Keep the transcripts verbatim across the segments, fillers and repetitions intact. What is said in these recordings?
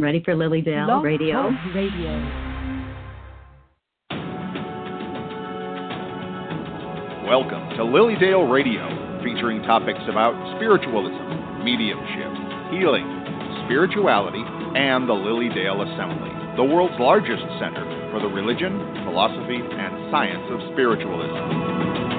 Ready for Lily Dale Blog Radio? Talk Radio. Welcome to Lily Dale Radio, featuring topics about spiritualism, mediumship, healing, spirituality, and the Lily Dale Assembly, the world's largest center for the religion, philosophy, and science of spiritualism.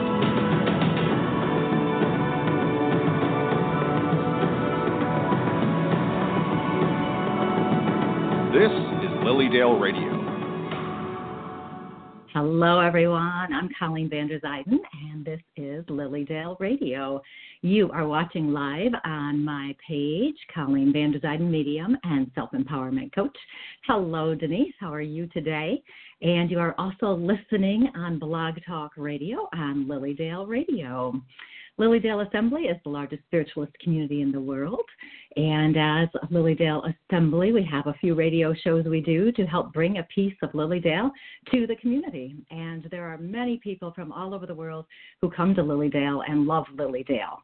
This is Lily Dale Radio. Hello, everyone. I'm Colleen Vander Zyden, and this is Lily Dale Radio. You are watching live on my page, Colleen Vander Zyden, Medium and Self-Empowerment Coach. Hello, Denise. How are you today? And you are also listening on Blog Talk Radio on Lily Dale Radio. Lily Dale Assembly is the largest spiritualist community in the world. And as Lily Dale Assembly, we have a few radio shows we do to help bring a piece of Lily Dale to the community. And there are many people from all over the world who come to Lily Dale and love Lily Dale.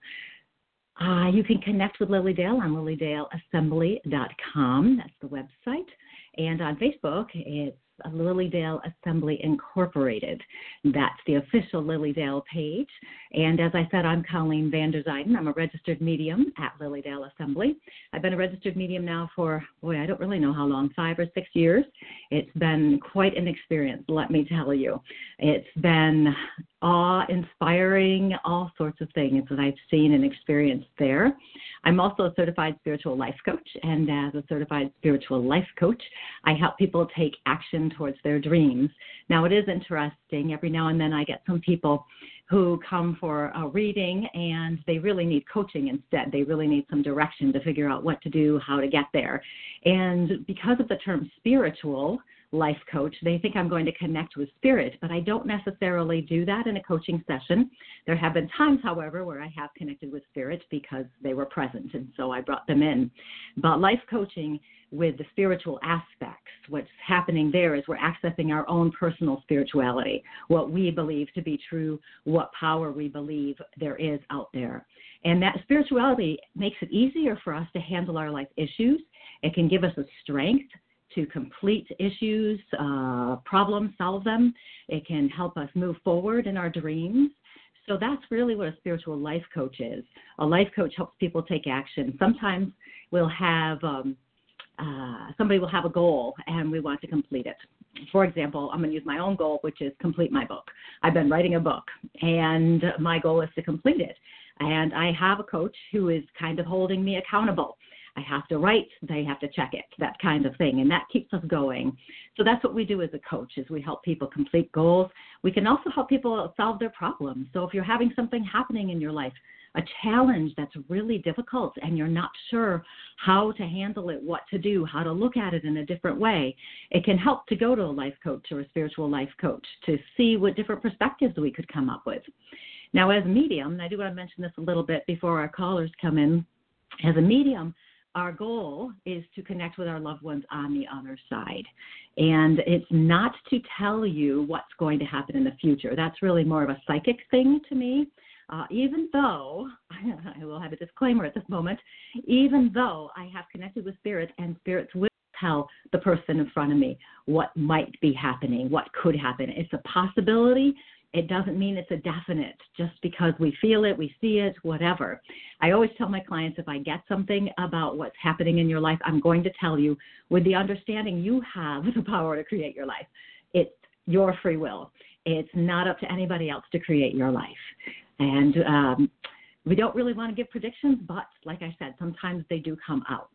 Uh, you can connect with Lily Dale on lily dale assembly dot com. That's the website. And on Facebook, it's Lily Dale Assembly Incorporated. That's the official Lily Dale page. And as I said, I'm Colleen Vander Zyden. I'm a registered medium at Lily Dale Assembly. I've been a registered medium now for, boy, I don't really know how long, five or six years. It's been quite an experience, let me tell you. It's been awe-inspiring, all sorts of things that I've seen and experienced there. I'm also a certified spiritual life coach, and as a certified spiritual life coach, I help people take action towards their dreams. Now, it is interesting. Every now and then I get some people who come for a reading, and they really need coaching instead. They really need some direction to figure out what to do, how to get there. And because of the term spiritual life coach, they think I'm going to connect with spirit, but I don't necessarily do that in a coaching session. There have been times, however, where I have connected with spirit because they were present, and so I brought them in. But life coaching with the spiritual aspects, what's happening there is we're accessing our own personal spirituality, what we believe to be true, what power we believe there is out there. And that spirituality makes it easier for us to handle our life issues. It can give us a strength to complete issues, uh, problem solve them. It can help us move forward in our dreams. So that's really what a spiritual life coach is. A life coach helps people take action. Sometimes we'll have, um, uh, somebody will have a goal and we want to complete it. For example, I'm going to use my own goal, which is complete my book. I've been writing a book, and my goal is to complete it. And I have a coach who is kind of holding me accountable. I have to write, they have to check it, that kind of thing, and that keeps us going. So that's what we do as a coach, is we help people complete goals. We can also help people solve their problems. So if you're having something happening in your life, a challenge that's really difficult, and you're not sure how to handle it, what to do, how to look at it in a different way, it can help to go to a life coach or a spiritual life coach to see what different perspectives we could come up with. Now, as a medium, and I do want to mention this a little bit before our callers come in, as a medium, our goal is to connect with our loved ones on the other side. And it's not to tell you what's going to happen in the future. That's really more of a psychic thing to me. Uh, even though, I will have a disclaimer at this moment, even though I have connected with spirit, and spirits will tell the person in front of me what might be happening, what could happen. It's a possibility. It doesn't mean it's a definite just because we feel it, we see it, whatever. I always tell my clients, if I get something about what's happening in your life, I'm going to tell you with the understanding you have the power to create your life. It's your free will. It's not up to anybody else to create your life. And um, we don't really want to give predictions, but like I said, sometimes they do come out.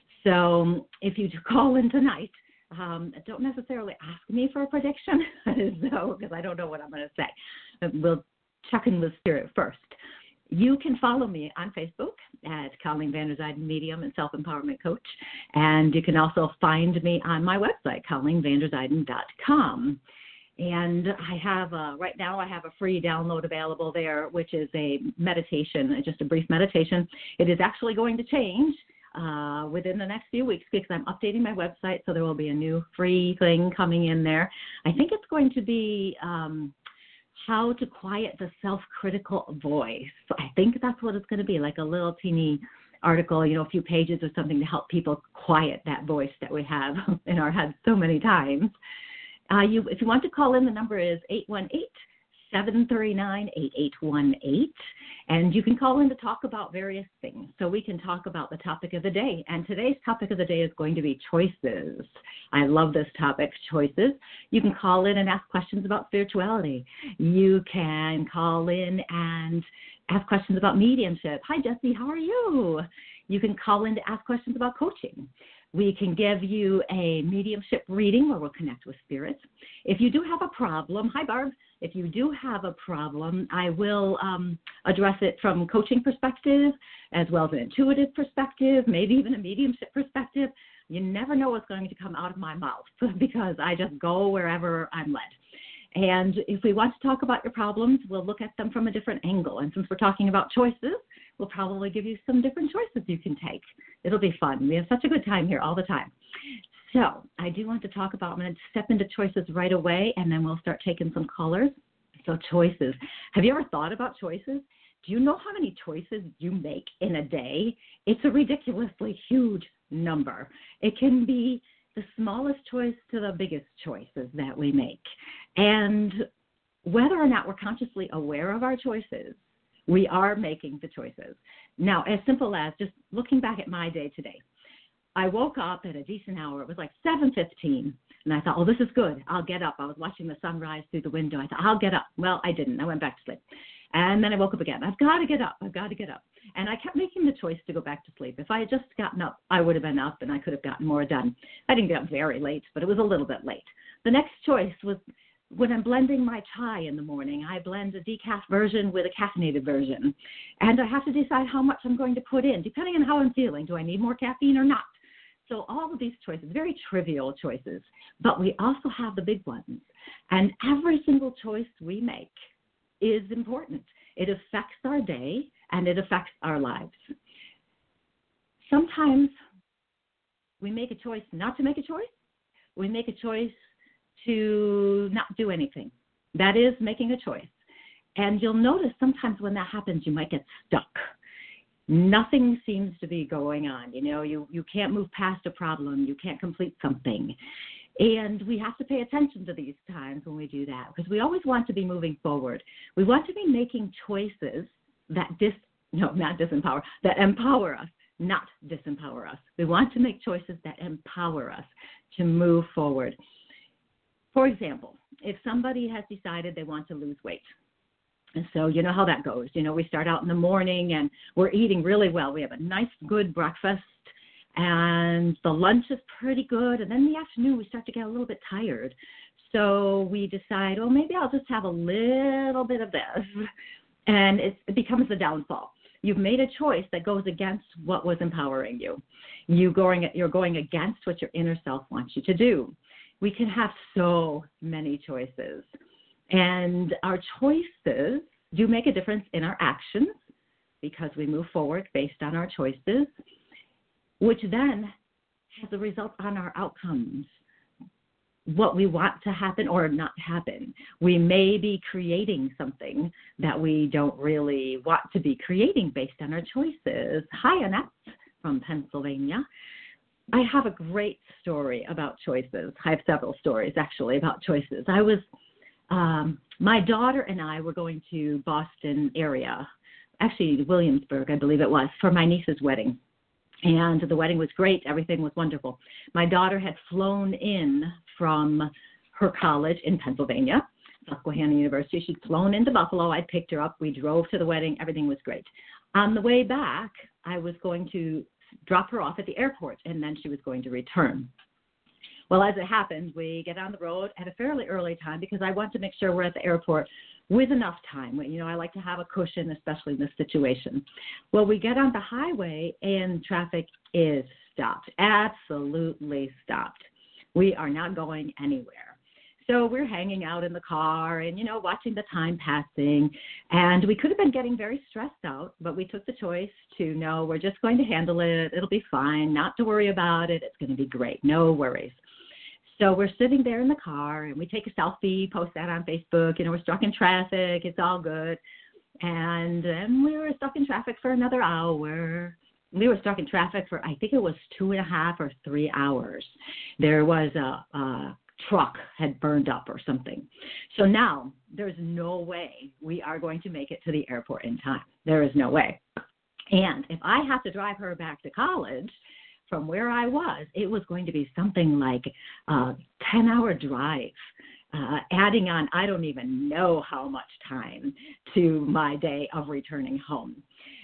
So if you call in tonight, Um, don't necessarily ask me for a prediction, so because I don't know what I'm going to say. We'll check in with spirit first. You can follow me on Facebook at Colleen Vander Zyden, Medium and Self-Empowerment Coach, and you can also find me on my website, colleen vander zyden dot com. And I have, a, right now I have a free download available there, which is a meditation, just a brief meditation. It is actually going to change Uh, within the next few weeks because I'm updating my website, so there will be a new free thing coming in there. I think it's going to be um, how to quiet the self-critical voice. I think that's what it's going to be, like a little teeny article, you know, a few pages or something to help people quiet that voice that we have in our heads so many times. Uh, you, if you want to call in, the number is eight one eight, seven three nine, eight eight one eight, and you can call in to talk about various things. So we can talk about the topic of the day, and today's topic of the day is going to be choices. I love this topic, choices. You can call in and ask questions about spirituality. You can call in and ask questions about mediumship. Hi, Jesse, how are you? You can call in to ask questions about coaching. We can give you a mediumship reading where we'll connect with spirits. If you do have a problem, hi, Barb. If you do have a problem, I will um, address it from coaching perspective as well as an intuitive perspective, maybe even a mediumship perspective. You never know what's going to come out of my mouth because I just go wherever I'm led. And if we want to talk about your problems, we'll look at them from a different angle. And since we're talking about choices, we'll probably give you some different choices you can take. It'll be fun. We have such a good time here all the time. So I do want to talk about, I'm going to step into choices right away, and then we'll start taking some callers. So choices. Have you ever thought about choices? Do you know how many choices you make in a day? It's a ridiculously huge number. It can be the smallest choice to the biggest choices that we make. And whether or not we're consciously aware of our choices, we are making the choices. Now, as simple as just looking back at my day today, I woke up at a decent hour. It was like seven fifteen, and I thought, oh, this is good. I'll get up. I was watching the sunrise through the window. I thought, I'll get up. Well, I didn't. I went back to sleep. And then I woke up again. I've got to get up. I've got to get up. And I kept making the choice to go back to sleep. If I had just gotten up, I would have been up, and I could have gotten more done. I didn't get up very late, but it was a little bit late. The next choice was when I'm blending my chai in the morning, I blend a decaf version with a caffeinated version. And I have to decide how much I'm going to put in, depending on how I'm feeling. Do I need more caffeine or not? So all of these choices, very trivial choices, but we also have the big ones. And every single choice we make is important. It affects our day, and it affects our lives. Sometimes we make a choice not to make a choice. We make a choice to not do anything. That is making a choice. And you'll notice sometimes when that happens, you might get stuck. Nothing seems to be going on. You know, you, you can't move past a problem. You can't complete something. And we have to pay attention to these times when we do that, because we always want to be moving forward. We want to be making choices that dis, no, not disempower, that empower us, not disempower us. We want to make choices that empower us to move forward. For example, if somebody has decided they want to lose weight, and so you know how that goes. You know, we start out in the morning and we're eating really well. We have a nice, good breakfast, and the lunch is pretty good. And then in the afternoon, we start to get a little bit tired. So we decide, oh, maybe I'll just have a little bit of this. And it's, it becomes the downfall. You've made a choice that goes against what was empowering you. You going, you're going against what your inner self wants you to do. We can have so many choices. And our choices do make a difference in our actions because we move forward based on our choices, which then has a result on our outcomes, what we want to happen or not happen. We may be creating something that we don't really want to be creating based on our choices. Hi, Annette from Pennsylvania. I have a great story about choices. I have several stories, actually, about choices. I was, um, my daughter and I were going to Boston area, actually Williamsburg, I believe it was, for my niece's wedding. And the wedding was great. Everything was wonderful. My daughter had flown in from her college in Pennsylvania, Susquehanna University. She'd flown into Buffalo. I picked her up. We drove to the wedding. Everything was great. On the way back, I was going to drop her off at the airport, and then she was going to return. Well, as it happened, we get on the road at a fairly early time because I want to make sure we're at the airport with enough time. You know, I like to have a cushion, especially in this situation. Well, we get on the highway, and traffic is stopped, absolutely stopped. We are not going anywhere. So we're hanging out in the car and, you know, watching the time passing. And we could have been getting very stressed out, but we took the choice to, no, we're just going to handle it. It'll be fine. Not to worry about it. It's going to be great. No worries. So we're sitting there in the car, and we take a selfie, post that on Facebook. You know, we're stuck in traffic. It's all good. And then we were stuck in traffic for another hour. we were stuck in traffic for, I think it was two and a half or three hours. There was a, a truck had burned up or something. So now there's no way we are going to make it to the airport in time. There is no way. And if I have to drive her back to college from where I was, it was going to be something like a ten-hour drive, uh, adding on I don't even know how much time to my day of returning home.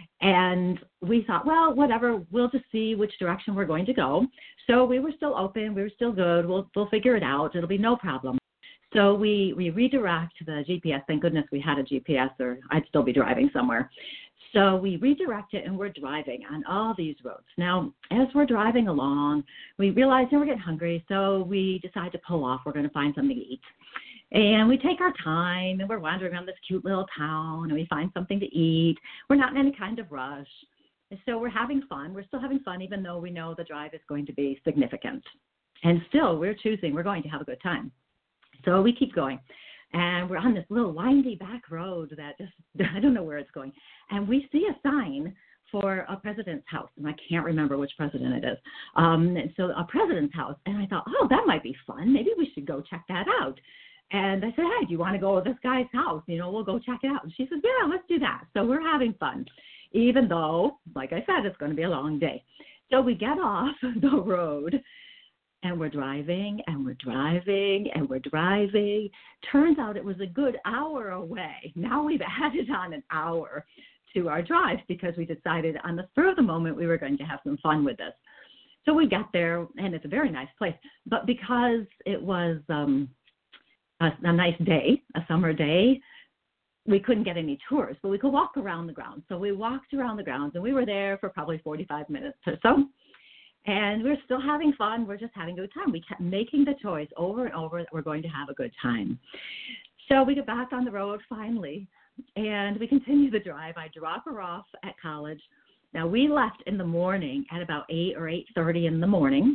And we thought, well, whatever, we'll just see which direction we're going to go. So we were still open. We were still good. We'll we'll figure it out. It'll be no problem. So we, we redirect the G P S. Thank goodness we had a G P S or I'd still be driving somewhere. So we redirect it and we're driving on all these roads. Now, as we're driving along, we realize that we're getting hungry. So we decide to pull off. We're going to find something to eat. And we take our time, and we're wandering around this cute little town, and we find something to eat. We're not in any kind of rush. And so we're having fun. We're still having fun, even though we know the drive is going to be significant. And still, we're choosing we're going to have a good time. So we keep going. And we're on this little windy back road that just, I don't know where it's going. And we see a sign for a president's house, and I can't remember which president it is. Um, so a president's house. And I thought, oh, that might be fun. Maybe we should go check that out. And I said, hey, do you want to go to this guy's house? You know, we'll go check it out. And she says, yeah, let's do that. So we're having fun, even though, like I said, it's going to be a long day. So we get off the road, and we're driving, and we're driving, and we're driving. Turns out it was a good hour away. Now we've added on an hour to our drive because we decided on the spur of the moment we were going to have some fun with this. So we got there, and it's a very nice place. But because it was um, – A, a nice day, a summer day, we couldn't get any tours, but we could walk around the grounds. So we walked around the grounds, and we were there for probably forty-five minutes or so. And we're still having fun. We're just having a good time. We kept making the choice over and over that we're going to have a good time. So we get back on the road finally, and we continue the drive. I drop her off at college. Now, we left in the morning at about eight or eight thirty in the morning.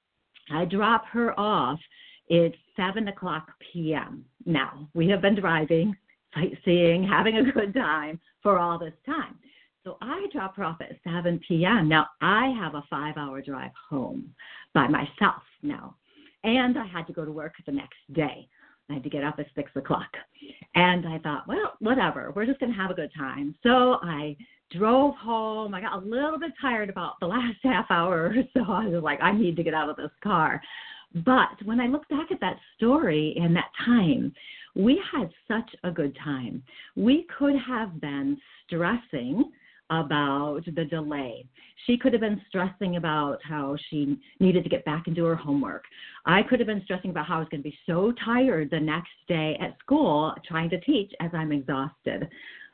I drop her off. It's seven o'clock p.m. Now, we have been driving, sightseeing, having a good time for all this time. So I drop her off at seven p.m. Now, I have a five-hour drive home by myself now, and I had to go to work the next day. I had to get up at six o'clock. And I thought, well, whatever, we're just going to have a good time. So I drove home. I got a little bit tired about the last half hour or so. I was like, I need to get out of this car. But when I look back at that story and that time, we had such a good time. We could have been stressing about the delay. She could have been stressing about how she needed to get back and do her homework. I could have been stressing about how I was going to be so tired the next day at school trying to teach as I'm exhausted.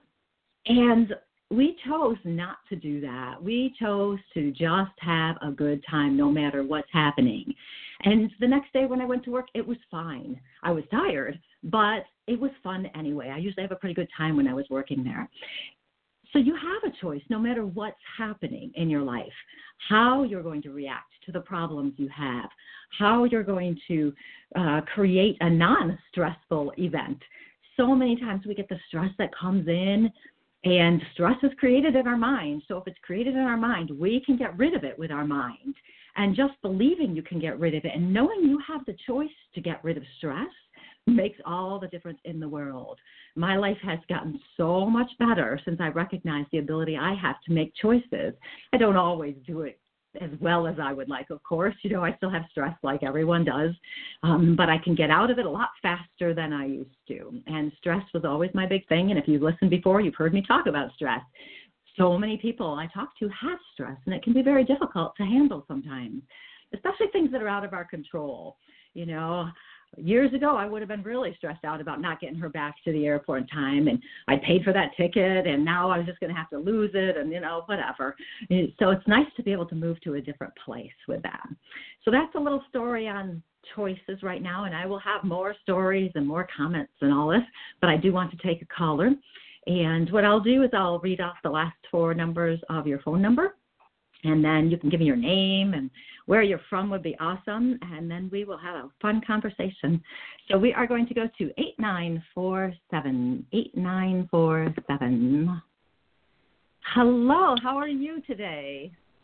And we chose not to do that. We chose to just have a good time no matter what's happening. And the next day when I went to work, it was fine. I was tired, but it was fun anyway. I usually have a pretty good time when I was working there. So you have a choice no matter what's happening in your life, how you're going to react to the problems you have, how you're going to uh, create a non-stressful event. So many times we get the stress that comes in, and stress is created in our mind. So if it's created in our mind, we can get rid of it with our mind. And just believing you can get rid of it and knowing you have the choice to get rid of stress makes all the difference in the world. My life has gotten so much better since I recognize the ability I have to make choices. I don't always do it as well as I would like, of course. You know, I still have stress like everyone does, um, but I can get out of it a lot faster than I used to. And stress was always my big thing. And if you've listened before, you've heard me talk about stress. So many people I talk to have stress, and it can be very difficult to handle sometimes, especially things that are out of our control. You know, years ago, I would have been really stressed out about not getting her back to the airport in time, and I paid for that ticket, and now I was just going to have to lose it, and, you know, whatever. So it's nice to be able to move to a different place with that. So that's a little story on choices right now, and I will have more stories and more comments and all this, but I do want to take a caller. And what I'll do is I'll read off the last four numbers of your phone number, and then you can give me your name and where you're from would be awesome, and then we will have a fun conversation. So we are going to go to eight nine four seven, eight nine four seven. Hello, how are you today?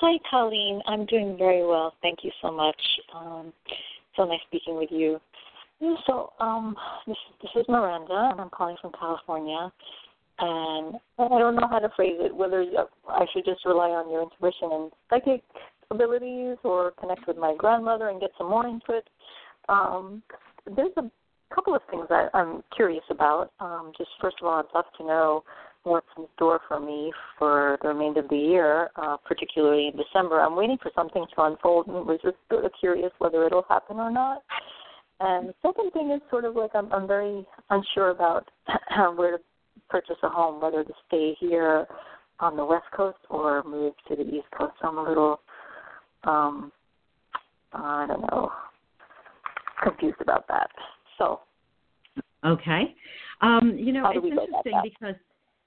Hi, Colleen. I'm doing very well. Thank you so much. Um, so nice speaking with you. Yeah, so um, this, this is Miranda, and I'm calling from California. And I don't know how to phrase it, whether I should just rely on your intuition and psychic abilities or connect with my grandmother and get some more input. Um, there's a couple of things that I'm curious about. Um, just first of all, I'd love to know what's in store for me for the remainder of the year, uh, particularly in December. I'm waiting for something to unfold and was just sort of curious whether it'll happen or not. And the second thing is sort of like I'm, I'm very unsure about where to purchase a home, whether to stay here on the West Coast or move to the East Coast. So I'm a little, um, I don't know, confused about that. So, okay, um, you know, it's interesting that? because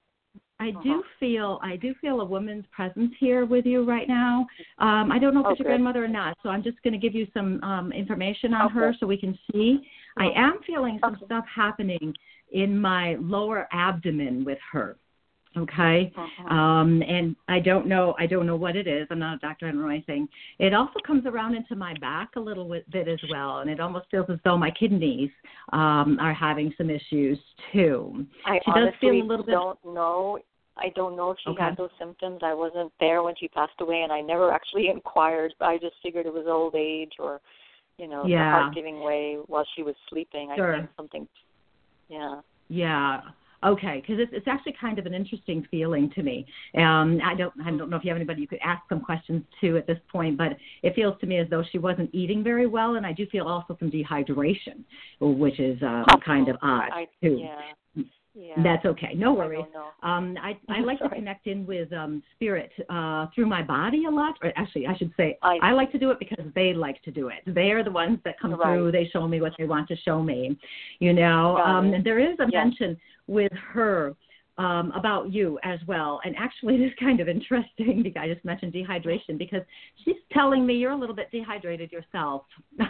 I uh-huh. do feel I do feel a woman's presence here with you right now. Um, I don't know if oh, it's your good. grandmother or not, so I'm just going to give you some um, information on okay. her so we can see. Yeah. I am feeling some okay. stuff happening in my lower abdomen with her. Okay, uh-huh. um, and I don't know. I don't know what it is. I'm not a doctor. I don't know anything. It also comes around into my back a little bit as well, and it almost feels as though my kidneys um, are having some issues too. I she honestly does feel a little bit. don't know. I don't know if she okay. had those symptoms. I wasn't there when she passed away, and I never actually inquired. But I just figured it was old age or, you know, yeah. the heart giving way while she was sleeping. Sure. I think something. Yeah. Yeah. Okay, because it's, it's actually kind of an interesting feeling to me. Um, I don't I don't know if you have anybody you could ask some questions to at this point, but it feels to me as though she wasn't eating very well, and I do feel also some dehydration, which is um, oh, kind of odd I, too. Yeah. Yeah. That's okay. No worries. I don't know. Um, I, I like to connect in with um, spirit uh, through my body a lot. Or actually, I should say I, I like to do it because they like to do it. They are the ones that come right. through. They show me what they want to show me. You know, um, and there is a yes. mention with her um, about you as well. And actually, it is kind of interesting because I just mentioned dehydration because she's telling me you're a little bit dehydrated yourself.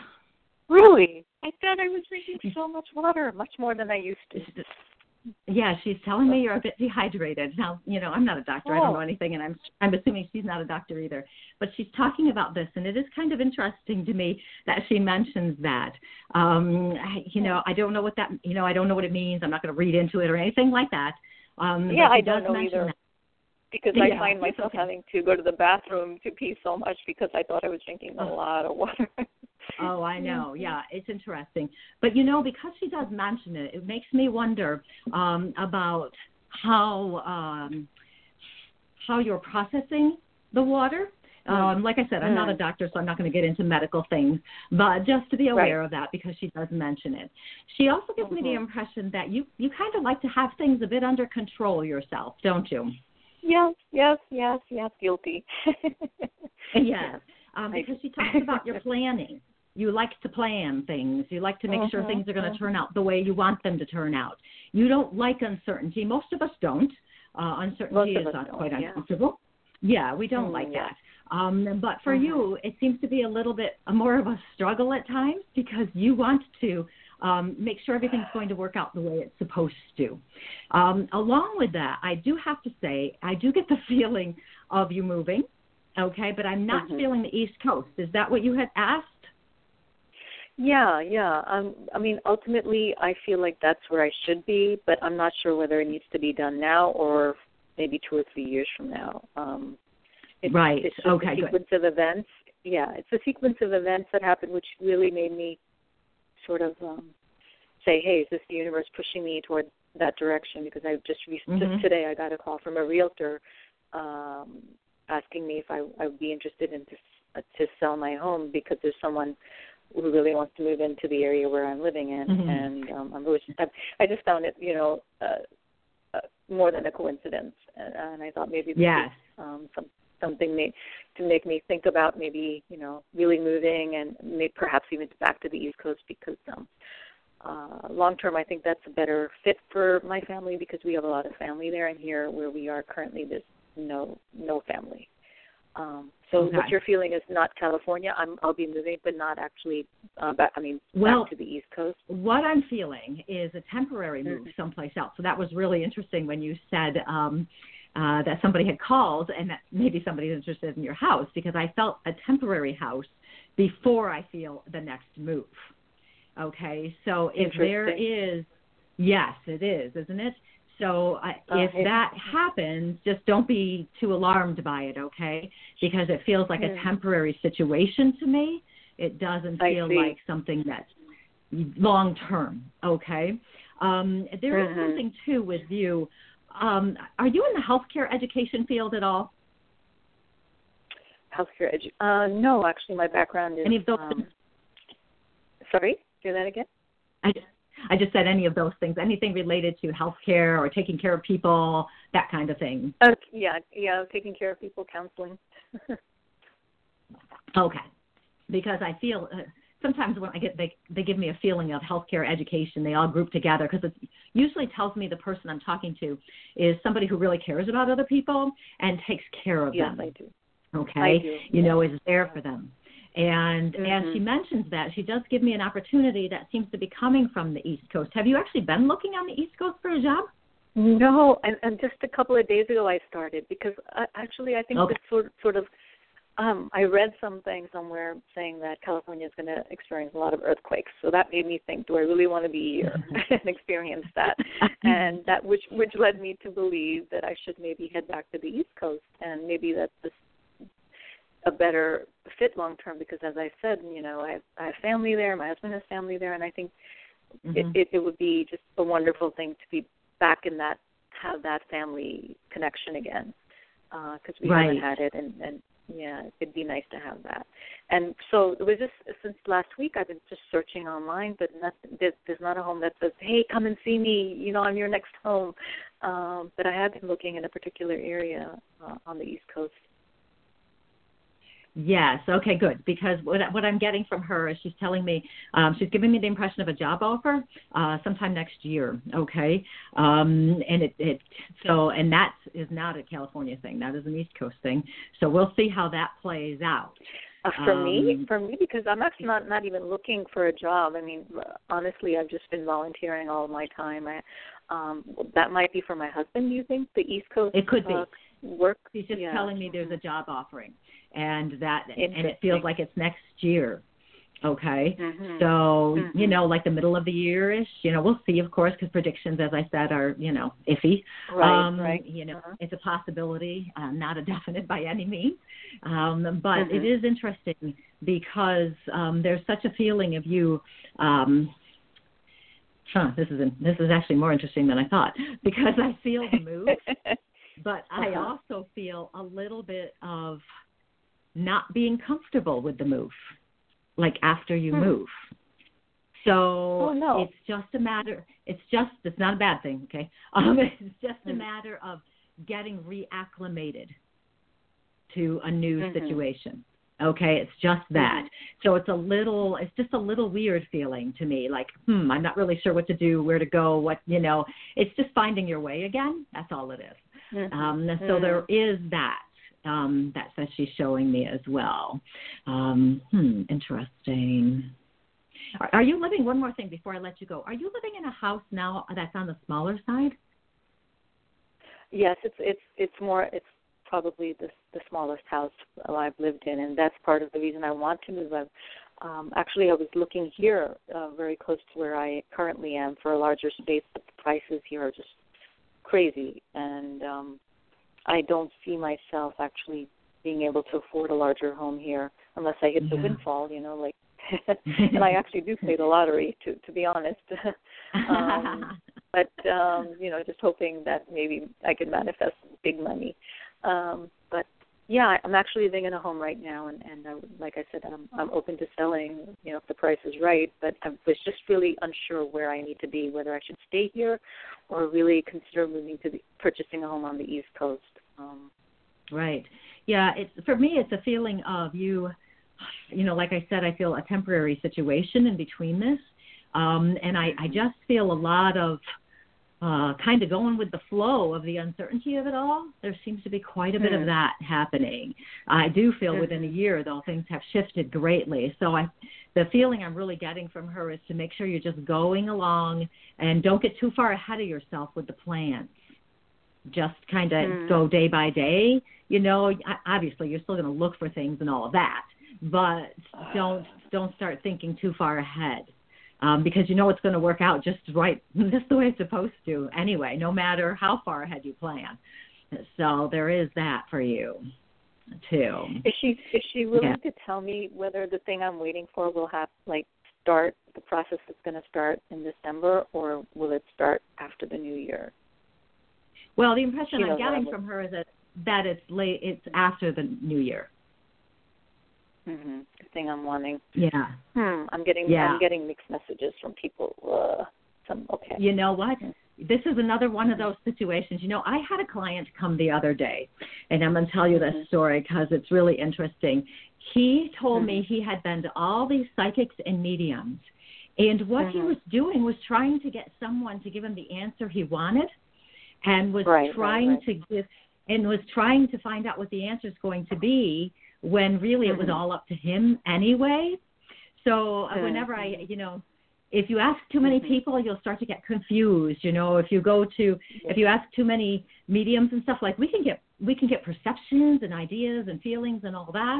Really? I thought I was drinking so much water, much more than I used to. Yeah, she's telling me you're a bit dehydrated. Now, you know, I'm not a doctor. Oh. I don't know anything, and I'm I'm assuming she's not a doctor either. But she's talking about this, and it is kind of interesting to me that she mentions that. Um, you know, I don't know what that, you know, I don't know what it means. I'm not going to read into it or anything like that. Um, yeah, I does don't know either. That. Because yeah, I find myself okay. having to go to the bathroom to pee so much because I thought I was drinking a lot of water. Oh, I know. Yeah, it's interesting. But, you know, because she does mention it, it makes me wonder um, about how um, how you're processing the water. Um, like I said, I'm not a doctor, so I'm not going to get into medical things, but just to be aware right. of that because she does mention it. She also gives mm-hmm. me the impression that you, you kind of like to have things a bit under control yourself, don't you? Yes, yes, yes, yes, guilty. yes, um, because she talks about your planning. You like to plan things. You like to make uh-huh, sure things are going to uh-huh. turn out the way you want them to turn out. You don't like uncertainty. Most of us don't. Uh, uncertainty is not quite yeah. uncomfortable. Yeah, we don't mm, like yeah. that. Um, but for uh-huh. you, it seems to be a little bit more of a struggle at times because you want to um, make sure everything's going to work out the way it's supposed to. Um, along with that, I do have to say, I do get the feeling of you moving, okay, but I'm not uh-huh. feeling the East Coast. Is that what you had asked? Yeah, yeah. Um, I mean, ultimately, I feel like that's where I should be, but I'm not sure whether it needs to be done now or maybe two or three years from now. Um, it's, right. It's just okay. a sequence Good. of events. Yeah, it's a sequence of events that happened, which really made me sort of um, say, "Hey, is this the universe pushing me toward that direction?" Because I just mm-hmm. just today I got a call from a realtor um, asking me if I, I would be interested in to, uh, to sell my home because there's someone who really wants to move into the area where I'm living in, mm-hmm. and um, I'm really, I, I just found it, you know, uh, uh, more than a coincidence, and, and I thought maybe this yes. is um, some, something may, to make me think about maybe, you know, really moving and maybe perhaps even back to the East Coast because um, uh, long term I think that's a better fit for my family because we have a lot of family there, and here where we are currently there's no no family. Um, so okay. what you're feeling is not California. I'm, I'll be moving, but not actually, uh, back, I mean, well, back to the East Coast. What I'm feeling is a temporary move mm-hmm. someplace else. So that was really interesting when you said um, uh, that somebody had called and that maybe somebody's interested in your house, because I felt a temporary house before I feel the next move. Okay, so if there is, yes, it is, isn't it? So uh, if okay. that happens, just don't be too alarmed by it, okay? Because it feels like mm. a temporary situation to me. It doesn't feel like something that's long-term, okay? Um, there mm-hmm. is something, too, with you. Um, are you in the healthcare education field at all? Healthcare edu- uh, no, actually, my background is... Any of those um, sorry, do that again? I, I just said any of those things, anything related to healthcare or taking care of people, that kind of thing. Uh, yeah, yeah, taking care of people, counseling. Okay, because I feel uh, sometimes when I get they they give me a feeling of healthcare education, they all group together, because it usually tells me the person I'm talking to is somebody who really cares about other people and takes care of yes, them. Yes, I do. Okay, I do. you yes. know, is there for them. And mm-hmm. as she mentions that, she does give me an opportunity that seems to be coming from the East Coast. Have you actually been looking on the East Coast for a job? No, and, and just a couple of days ago I started, because I, actually I think okay. this sort, sort of, um, I read something somewhere saying that California is going to experience a lot of earthquakes. So that made me think, do I really want to be here and experience that? And that which which led me to believe that I should maybe head back to the East Coast, and maybe that's this a better fit long term, because as I said, you know, I have, I have family there, my husband has family there, and I think mm-hmm. it, it, it would be just a wonderful thing to be back in that, have that family connection again, because uh, we right. haven't had it, and, and yeah, it'd be nice to have that. And so it was just, since last week I've been just searching online, but not, there's, there's not a home that says, hey, come and see me, you know, I'm your next home. Um, but I have been looking in a particular area uh, on the East Coast. Yes. Okay, good. Because what, what I'm getting from her is she's telling me, um, she's giving me the impression of a job offer uh, sometime next year. Okay. Um, and it, it, so, and that is not a California thing. That is an East Coast thing. So we'll see how that plays out. Uh, for um, me, for me, because I'm actually not, not even looking for a job. I mean, honestly, I've just been volunteering all my time. I, um, that might be for my husband, do you think, the East Coast It could be. Uh, work? She's just yeah. telling me there's a job offering, and that, and it feels like it's next year. Okay. Mm-hmm. So, mm-hmm. you know, like the middle of the year-ish, you know, we'll see, of course, because predictions, as I said, are, you know, iffy. Right, um, right. You know, uh-huh. it's a possibility, uh, not a definite by any means. Um, but mm-hmm. it is interesting because um, there's such a feeling of you, um, huh, this is, this is actually more interesting than I thought, because I feel the move, but I uh-huh. also feel a little bit of not being comfortable with the move, like after you hmm. move. So oh, no. it's just a matter, it's just, it's not a bad thing, okay? Um, it's just a mm-hmm. matter of getting reacclimated to a new mm-hmm. situation. Okay, it's just that. Mm-hmm. So it's a little, it's just a little weird feeling to me, like, hmm, I'm not really sure what to do, where to go, what, you know, it's just finding your way again. That's all it is. Mm-hmm. Um, so mm-hmm. there is that. Um, that's that she's showing me as well. Um, hmm, interesting. Are, are you living, one more thing before I let you go, are you living in a house now that's on the smaller side? Yes, it's it's it's more, it's probably the the smallest house I've lived in, and that's part of the reason I want to move. I've, um, actually, I was looking here uh, very close to where I currently am for a larger space, but the prices here are just crazy, and um, I don't see myself actually being able to afford a larger home here unless I hit yeah. the windfall, you know, like, and I actually do play the lottery, to to be honest. um, but, um, you know, just hoping that maybe I could manifest big money. Um, but, yeah, I'm actually living in a home right now, and, and I, like I said, I'm, I'm open to selling, you know, if the price is right, but I was just really unsure where I need to be, whether I should stay here or really consider moving to the, purchasing a home on the East Coast. Um, right. Yeah, it's, for me, it's a feeling of you, you know, like I said, I feel a temporary situation in between this, um, and I, I just feel a lot of Uh, kind of going with the flow of the uncertainty of it all. There seems to be quite a bit mm. of that happening. I do feel mm-hmm. within a year, though, things have shifted greatly. So I, the feeling I'm really getting from her is to make sure you're just going along and don't get too far ahead of yourself with the plans. just kind of mm. go day by day. You know, obviously you're still going to look for things and all of that, but don't don't start thinking too far ahead, um, because you know it's going to work out just right, just the way it's supposed to anyway, no matter how far ahead you plan. So there is that for you too. Is she is she willing yeah. to tell me whether the thing I'm waiting for will have like start the process is going to start in December, or will it start after the new year? Well, the impression She I'm knows getting what I from her is that, that it's late. It's after the new year. Mm-hmm. The thing I'm wanting. Yeah. Hmm. I'm getting yeah. I'm getting mixed messages from people. Uh, some okay. You know what? This is another one of those situations. You know, I had a client come the other day, and I'm going to tell you this mm-hmm. story because it's really interesting. He told mm-hmm. me he had been to all these psychics and mediums, and what mm-hmm. he was doing was trying to get someone to give him the answer he wanted, and was right, trying right, right. to give, and was trying to find out what the answer is going to be, when really mm-hmm. it was all up to him anyway. So mm-hmm. whenever I, you know, if you ask too many mm-hmm. people, you'll start to get confused. You know, if you go to, if you ask too many mediums and stuff, like we can get, we can get perceptions and ideas and feelings and all that.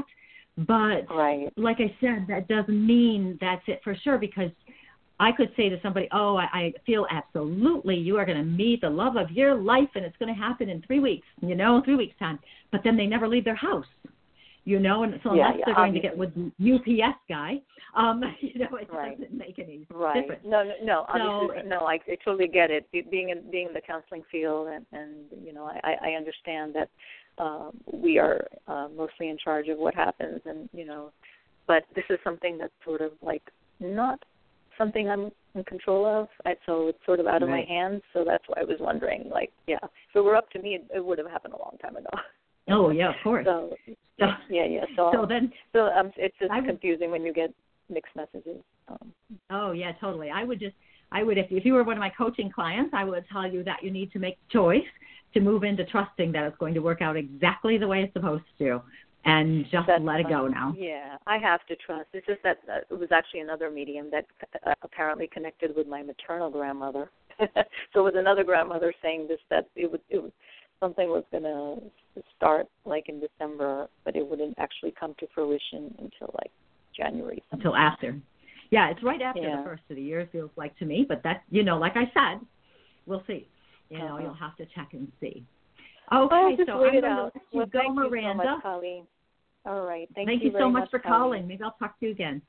But right. like I said, that doesn't mean that's it for sure, because I could say to somebody, oh, I, I feel absolutely you are going to meet the love of your life and it's going to happen in three weeks, you know, three weeks time. But then they never leave their house. You know, and so yeah, unless yeah, they're going obviously. to get with the U P S guy, um, you know, it right. doesn't make any right. difference. No, no, no. So, Obviously, no. I, I totally get it. Be, being in being in the counseling field, and, and you know, I, I understand that uh, we are uh, mostly in charge of what happens, and you know, but this is something that's sort of like not something I'm in control of, I, so it's sort of out of right. my hands. So that's why I was wondering, like, yeah, if it were up to me, it, it would have happened a long time ago. Oh yeah, of course. So, so yeah, yeah. So, so then, so um, it's just I would, confusing when you get mixed messages. Um, oh yeah, totally. I would just, I would, if if you were one of my coaching clients, I would tell you that you need to make a choice to move into trusting that it's going to work out exactly the way it's supposed to, and just That's let it funny. go now. Yeah, I have to trust. It's just that uh, it was actually another medium that uh, apparently connected with my maternal grandmother. So it was another grandmother saying this, that it would, it would something was going to start like in December, but it wouldn't actually come to fruition until like January. Until after. Yeah, it's right after yeah. the first of the year, it feels like to me. But that, you know, like I said, we'll see. You know, uh-huh. you'll have to check and see. Okay, well, just so wait I'm it going out. to let you well, go, thank Miranda. You so much, Colleen. All right. Thank, thank you, you very so much, much for Colleen. calling. Maybe I'll talk to you again.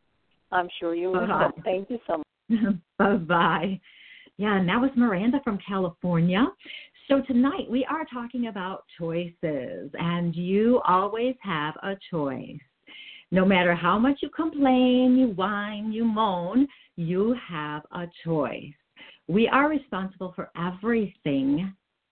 I'm sure you will. Bye-bye. Thank you so much. Bye-bye. Yeah, and that was Miranda from California. So tonight we are talking about choices, and you always have a choice. No matter how much you complain, you whine, you moan, you have a choice. We are responsible for everything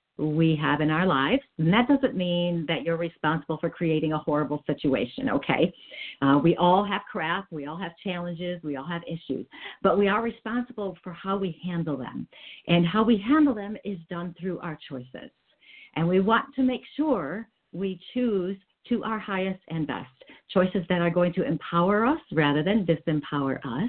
we have in our lives, and that doesn't mean that you're responsible for creating a horrible situation, okay? Uh, we all have crap, we all have challenges, we all have issues, but we are responsible for how we handle them, and how we handle them is done through our choices, and we want to make sure we choose to our highest and best, choices that are going to empower us rather than disempower us.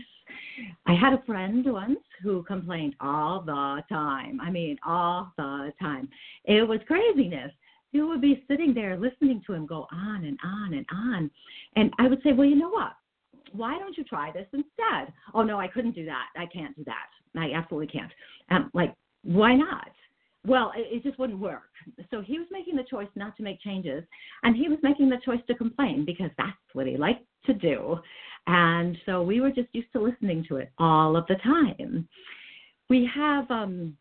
I had a friend once who complained all the time. I mean, all the time. It was craziness. You would be sitting there listening to him go on and on and on. And I would say, well, you know what? Why don't you try this instead? Oh, no, I couldn't do that. I can't do that. I absolutely can't. Um, like, why not? Well, it, it just wouldn't work. So he was making the choice not to make changes, and he was making the choice to complain because that's what he liked to do. And so we were just used to listening to it all of the time. We have, um,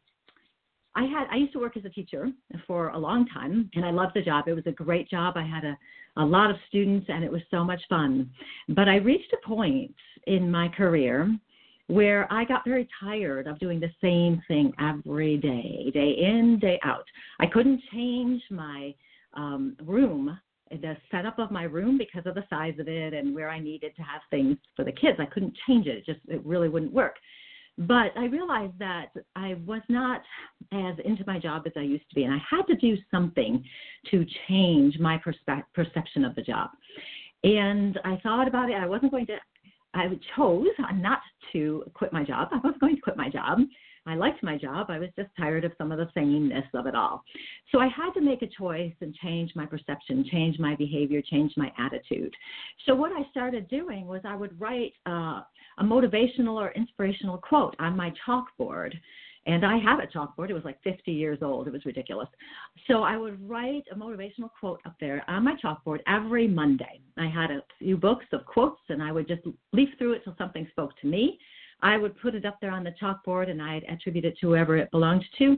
I had, I used to work as a teacher for a long time, and I loved the job. It was a great job. I had a, a lot of students, and it was so much fun. But I reached a point in my career where I got very tired of doing the same thing every day, day in, day out. I couldn't change my um, room, the setup of my room, because of the size of it and where I needed to have things for the kids. I couldn't change it. It just, it really wouldn't work. But I realized that I was not as into my job as I used to be, and I had to do something to change my perspe- perception of the job. And I thought about it. I wasn't going to I chose not to quit my job. I was going to quit my job, I liked my job. I was just tired of some of the sameness of it all. So I had to make a choice and change my perception, change my behavior, change my attitude. So what I started doing was I would write uh, a motivational or inspirational quote on my chalkboard. And I have a chalkboard. It was like fifty years old. It was ridiculous. So I would write a motivational quote up there on my chalkboard every Monday. I had a few books of quotes, and I would just leaf through it till something spoke to me. I would put it up there on the chalkboard, and I'd attribute it to whoever it belonged to.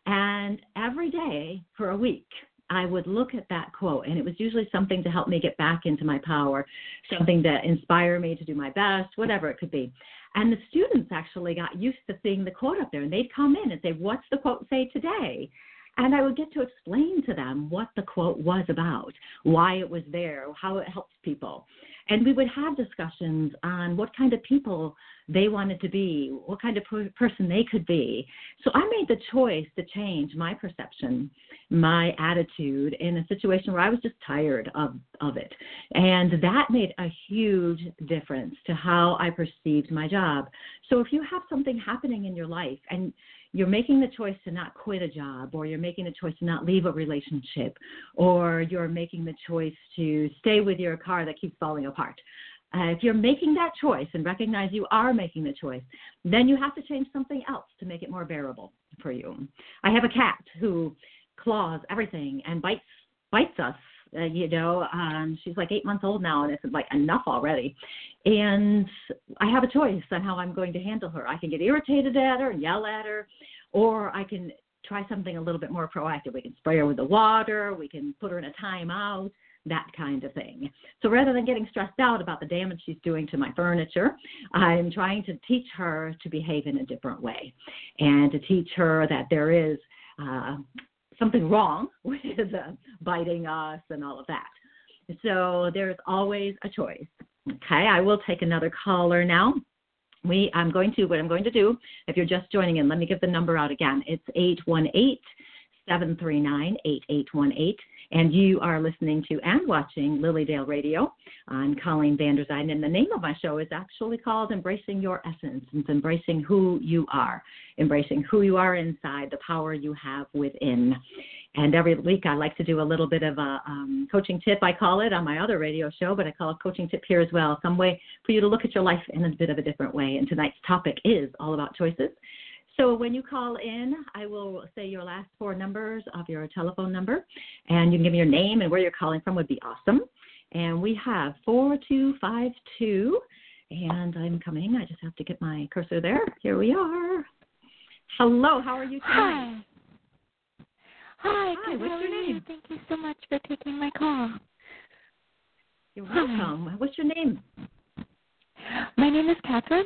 And every day for a week, I would look at that quote, and it was usually something to help me get back into my power, something to inspire me to do my best, whatever it could be. And the students actually got used to seeing the quote up there, and they'd come in and say, what's the quote say today? And I would get to explain to them what the quote was about, why it was there, how it helps people. And we would have discussions on what kind of people they wanted to be, what kind of per- person they could be. So I made the choice to change my perception, my attitude in a situation where I was just tired of, of it. And that made a huge difference to how I perceived my job. So if you have something happening in your life and you're making the choice to not quit a job, or you're making the choice to not leave a relationship, or you're making the choice to stay with your car that keeps falling apart. Uh, if you're making that choice and recognize you are making the choice, then you have to change something else to make it more bearable for you. I have a cat who claws everything and bites bites us. Uh, you know, um, she's like eight months old now, and it's like enough already. And I have a choice on how I'm going to handle her. I can get irritated at her and yell at her, or I can try something a little bit more proactive. We can spray her with the water. We can put her in a timeout, that kind of thing. So rather than getting stressed out about the damage she's doing to my furniture, I'm trying to teach her to behave in a different way, and to teach her that there is uh, something wrong with uh, biting us and all of that. So there's always a choice. Okay, I will take another caller now. We, I'm going to, what I'm going to do, if you're just joining in, let me give the number out again. It's eight one eight, seven three nine, eight eight one eight. And you are listening to and watching Lily Dale Radio. I'm Colleen Vanderzijden, and the name of my show is actually called Embracing Your Essence. It's embracing who you are, embracing who you are inside, the power you have within. And every week I like to do a little bit of a um, coaching tip, I call it, on my other radio show, but I call it coaching tip here as well, some way for you to look at your life in a bit of a different way. And tonight's topic is all about choices. So when you call in, I will say your last four numbers of your telephone number, and you can give me your name and where you're calling from would be awesome. And we have four two five two, and I'm coming. I just have to get my cursor there. Here we are. Hello, how are you tonight? Hi. Hi, Hi, what's your name? You? Thank you so much for taking my call. You're welcome. Hi. What's your name? My name is Catherine.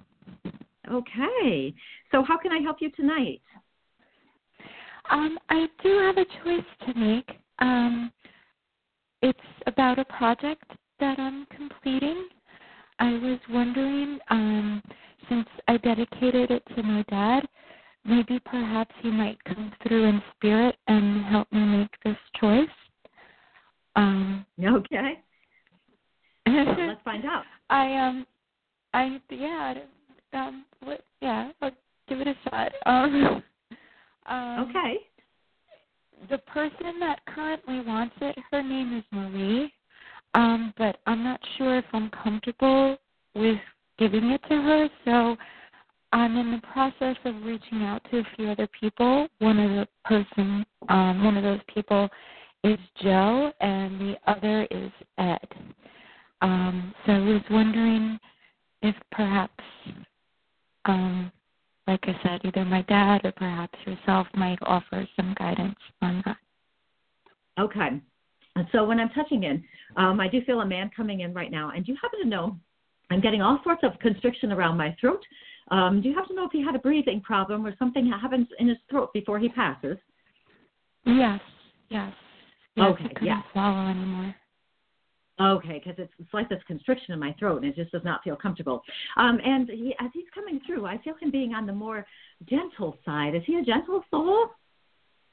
Okay. So how can I help you tonight? Um, I do have a choice to make. Um, it's about a project that I'm completing. I was wondering, um, since I dedicated it to my dad, maybe perhaps he might come through in spirit and help me make this choice. Um, okay. Well, let's find out. I um, I yeah. Um, what, yeah, I'll give it a shot. Um, um, okay. The person that currently wants it, her name is Marie, um, but I'm not sure if I'm comfortable with giving it to her, so I'm in the process of reaching out to a few other people. One of the person, um, one of those people is Joe, and the other is Ed. Um, so I was wondering if perhaps Um, like I said, either my dad or perhaps yourself might offer some guidance on that. Okay. And so when I'm touching in, um, I do feel a man coming in right now. And do you happen to know, I'm getting all sorts of constriction around my throat. Um, do you happen to know if he had a breathing problem or something happens in his throat before he passes? Yes, yes. yes okay, I couldn't yeah. swallow anymore. Okay, because it's, it's like this constriction in my throat, and it just does not feel comfortable. Um, and he, as he's coming through, I feel him being on the more gentle side. Is he a gentle soul?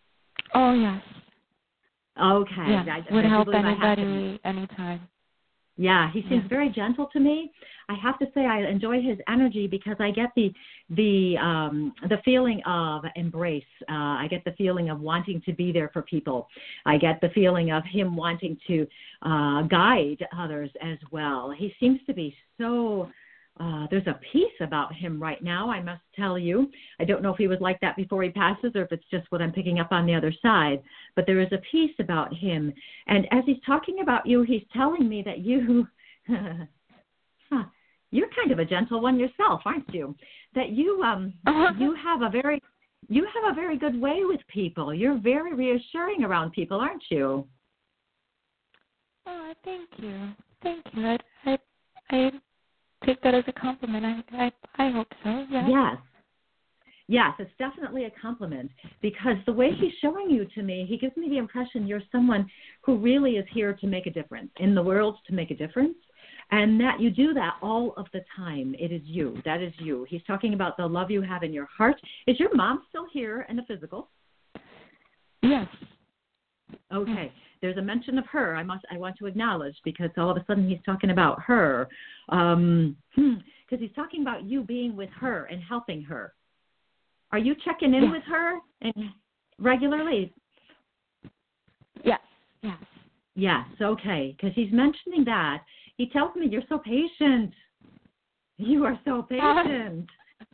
Oh, yes. Okay. Yes, I, would I help anybody anytime. Yeah, he seems Yeah. very gentle to me. I have to say I enjoy his energy because I get the the um, the feeling of embrace. Uh, I get the feeling of wanting to be there for people. I get the feeling of him wanting to uh, guide others as well. He seems to be so. Uh, there's a peace about him right now, I must tell you. I don't know if he was like that before he passes or if it's just what I'm picking up on the other side, but there is a peace about him. And as he's talking about you, he's telling me that you, huh, you're kind of a gentle one yourself, aren't you? That you, um, you have a very, you have a very good way with people. You're very reassuring around people, aren't you? Oh, thank you. Thank you. I, I, I take that as a compliment. I, I, I hope so. Yeah. Yes. Yes, it's definitely a compliment because the way he's showing you to me, he gives me the impression you're someone who really is here to make a difference, in the world to make a difference, and that you do that all of the time. It is you. That is you. He's talking about the love you have in your heart. Is your mom still here in the physical? Yes. Okay. There's a mention of her I must I want to acknowledge because all of a sudden he's talking about her. Um, because he's talking about you being with her and helping her. Are you checking in yes. with her and regularly? Yes. Yes. Yes, okay, because he's mentioning that. He tells me you're so patient. You are so patient.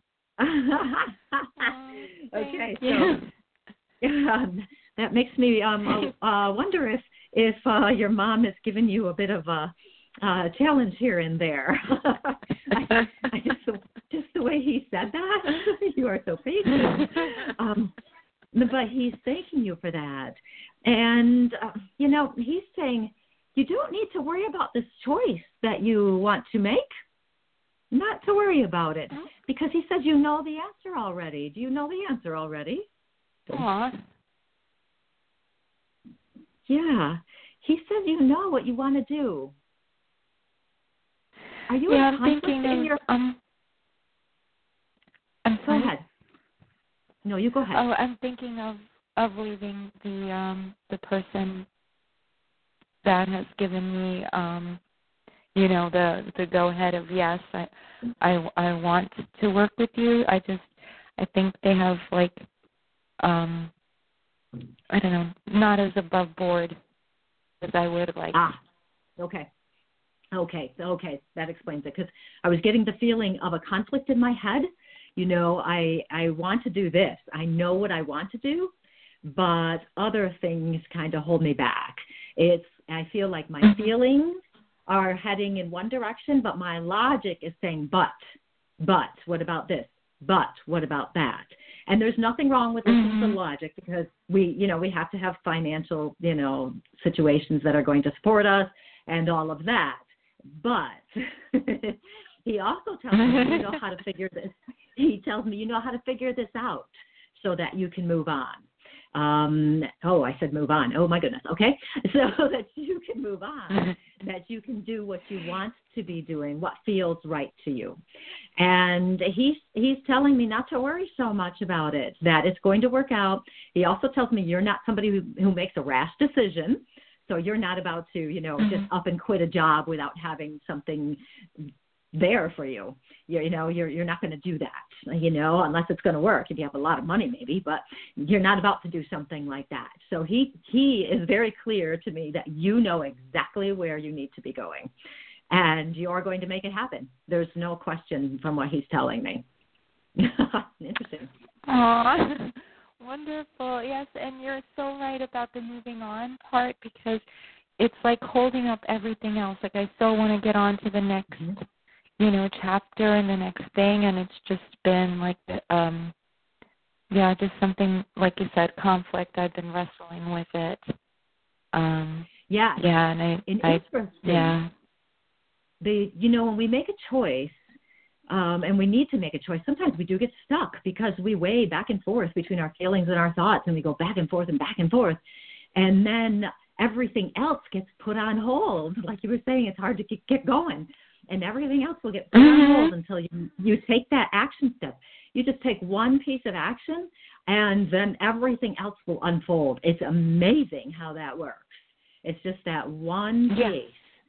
Okay, so um, that makes me um, uh, wonder if if uh, your mom has given you a bit of a uh, challenge here and there. I, I just, just the way he said that, you are so patient. Um, but he's thanking you for that. And, uh, you know, he's saying you don't need to worry about this choice that you want to make. Not to worry about it. Because he says you know the answer already. Do you know the answer already? Aw. Yeah. He says you know what you want to do. Are you yeah, in I'm conflict thinking in of, your... um, I'm Go sorry. ahead. No, you go ahead. Oh, I'm thinking of, of leaving the um the person that has given me um you know the the go ahead of yes, I I I want to work with you. I just I think they have like um I don't know, not as above board as I would like. Ah, okay. Okay, okay, that explains it. Because I was getting the feeling of a conflict in my head. You know, I I want to do this. I know what I want to do, but other things kind of hold me back. It's I feel like my feelings are heading in one direction, but my logic is saying, but, but, what about this? But, what about that? And there's nothing wrong with listening mm-hmm. to logic because we, you know, we have to have financial, you know, situations that are going to support us and all of that. But he also tells me you know how to figure this. He tells me you know how to figure this out so that you can move on. Um, oh, I said move on. Oh, my goodness. Okay. So that you can move on, that you can do what you want to be doing, what feels right to you. And he's, he's telling me not to worry so much about it, that it's going to work out. He also tells me you're not somebody who, who makes a rash decision. So you're not about to, you know, mm-hmm. just up and quit a job without having something there for you. You're, you know, you're you're not going to do that, you know, unless it's going to work. If you have a lot of money, maybe, but you're not about to do something like that. So he he is very clear to me that you know exactly where you need to be going, and you're going to make it happen. There's no question from what he's telling me. Interesting. Aww. Wonderful. Yes, and you're so right about the moving on part because it's like holding up everything else. Like I still want to get on to the next, mm-hmm. you know, chapter and the next thing, and it's just been like, um, yeah, just something, like you said, conflict. I've been wrestling with it. Um, yeah. Yeah, and I, Interesting. I yeah. The, you know, when we make a choice, Um, and we need to make a choice. Sometimes we do get stuck because we weigh back and forth between our feelings and our thoughts, and we go back and forth and back and forth. And then everything else gets put on hold. Like you were saying, it's hard to get going. And everything else will get put mm-hmm. on hold until you, you take that action step. You just take one piece of action, and then everything else will unfold. It's amazing how that works. It's just that one yeah. piece.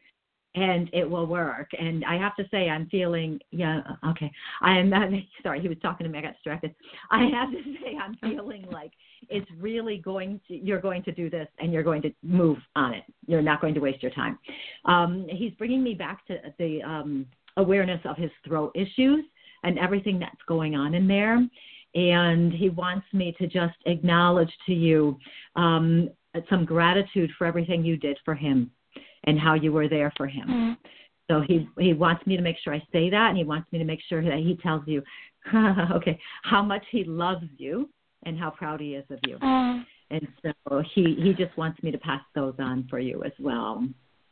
and it will work. And I have to say, I'm feeling, yeah, okay. I am not, sorry, he was talking to me. I got distracted. I have to say, I'm feeling like it's really going to, you're going to do this and you're going to move on it. You're not going to waste your time. Um, he's bringing me back to the um, awareness of his throat issues and everything that's going on in there. And he wants me to just acknowledge to you um, some gratitude for everything you did for him and how you were there for him. Mm. So he he wants me to make sure I say that, and he wants me to make sure that he tells you, okay, how much he loves you and how proud he is of you. Mm. And so he, he just wants me to pass those on for you as well.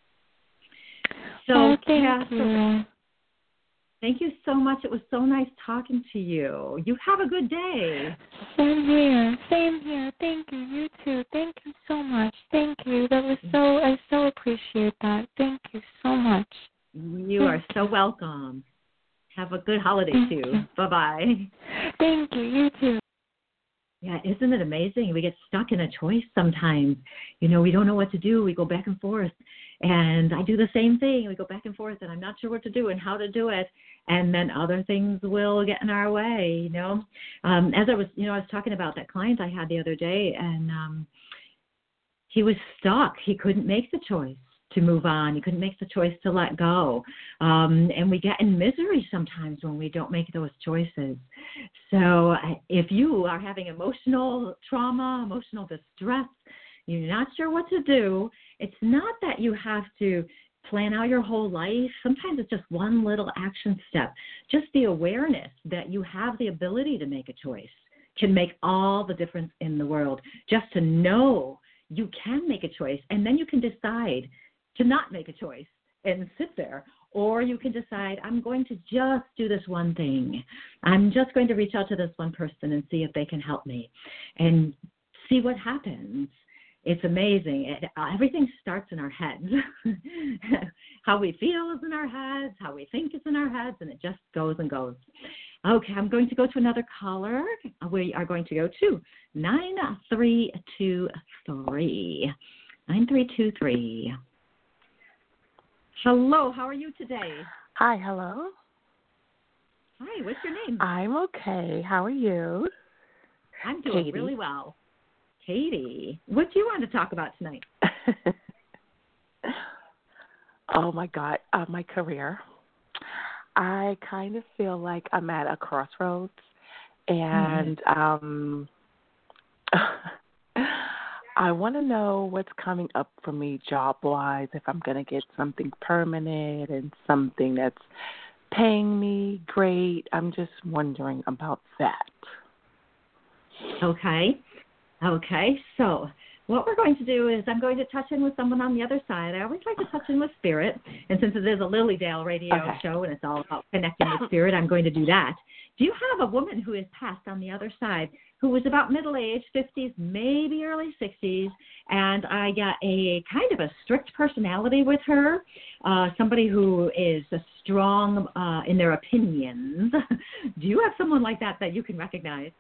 So, oh, thank yeah, you. So, thank you so much. It was so nice talking to you. You have a good day. Same here. Same here. Thank you. You too. Thank you so much. Thank you. That was so, I so appreciate that. Thank you so much. You are so welcome. Have a good holiday, Thank too. you. Bye-bye. Thank you. You too. Yeah, isn't it amazing? We get stuck in a choice sometimes. You know, we don't know what to do. We go back and forth. And I do the same thing. We go back and forth, and I'm not sure what to do and how to do it. And then other things will get in our way, you know. Um, as I was, you know, I was talking about that client I had the other day, and um, he was stuck. He couldn't make the choice to move on. He couldn't make the choice to let go. Um, and we get in misery sometimes when we don't make those choices. So if you are having emotional trauma, emotional distress, you're not sure what to do, it's not that you have to plan out your whole life. Sometimes it's just one little action step. Just the awareness that you have the ability to make a choice can make all the difference in the world. Just to know you can make a choice, and then you can decide to not make a choice and sit there. Or you can decide, I'm going to just do this one thing. I'm just going to reach out to this one person and see if they can help me and see what happens. It's amazing. It, everything starts in our heads. How we feel is in our heads, how we think is in our heads, and it just goes and goes. Okay, I'm going to go to another caller. We are going to go to nine three two three. nine three two three. Hello, how are you today? Hi, hello. Hi, what's your name? I'm okay. How are you? I'm doing Katie. really well. Katie, what do you want to talk about tonight? Oh, my God, uh, my career. I kind of feel like I'm at a crossroads, and mm-hmm. um, I want to know what's coming up for me job-wise, if I'm going to get something permanent and something that's paying me great. I'm just wondering about that. Okay. Okay. So what we're going to do is I'm going to touch in with someone on the other side. I always like to touch in with spirit. And since it is a Lily Dale radio okay. show and it's all about connecting with spirit, I'm going to do that. Do you have a woman who is passed on the other side who was about middle-aged, fifties, maybe early sixties, and I got a kind of a strict personality with her, uh, somebody who is a strong uh, in their opinions. Do you have someone like that that you can recognize?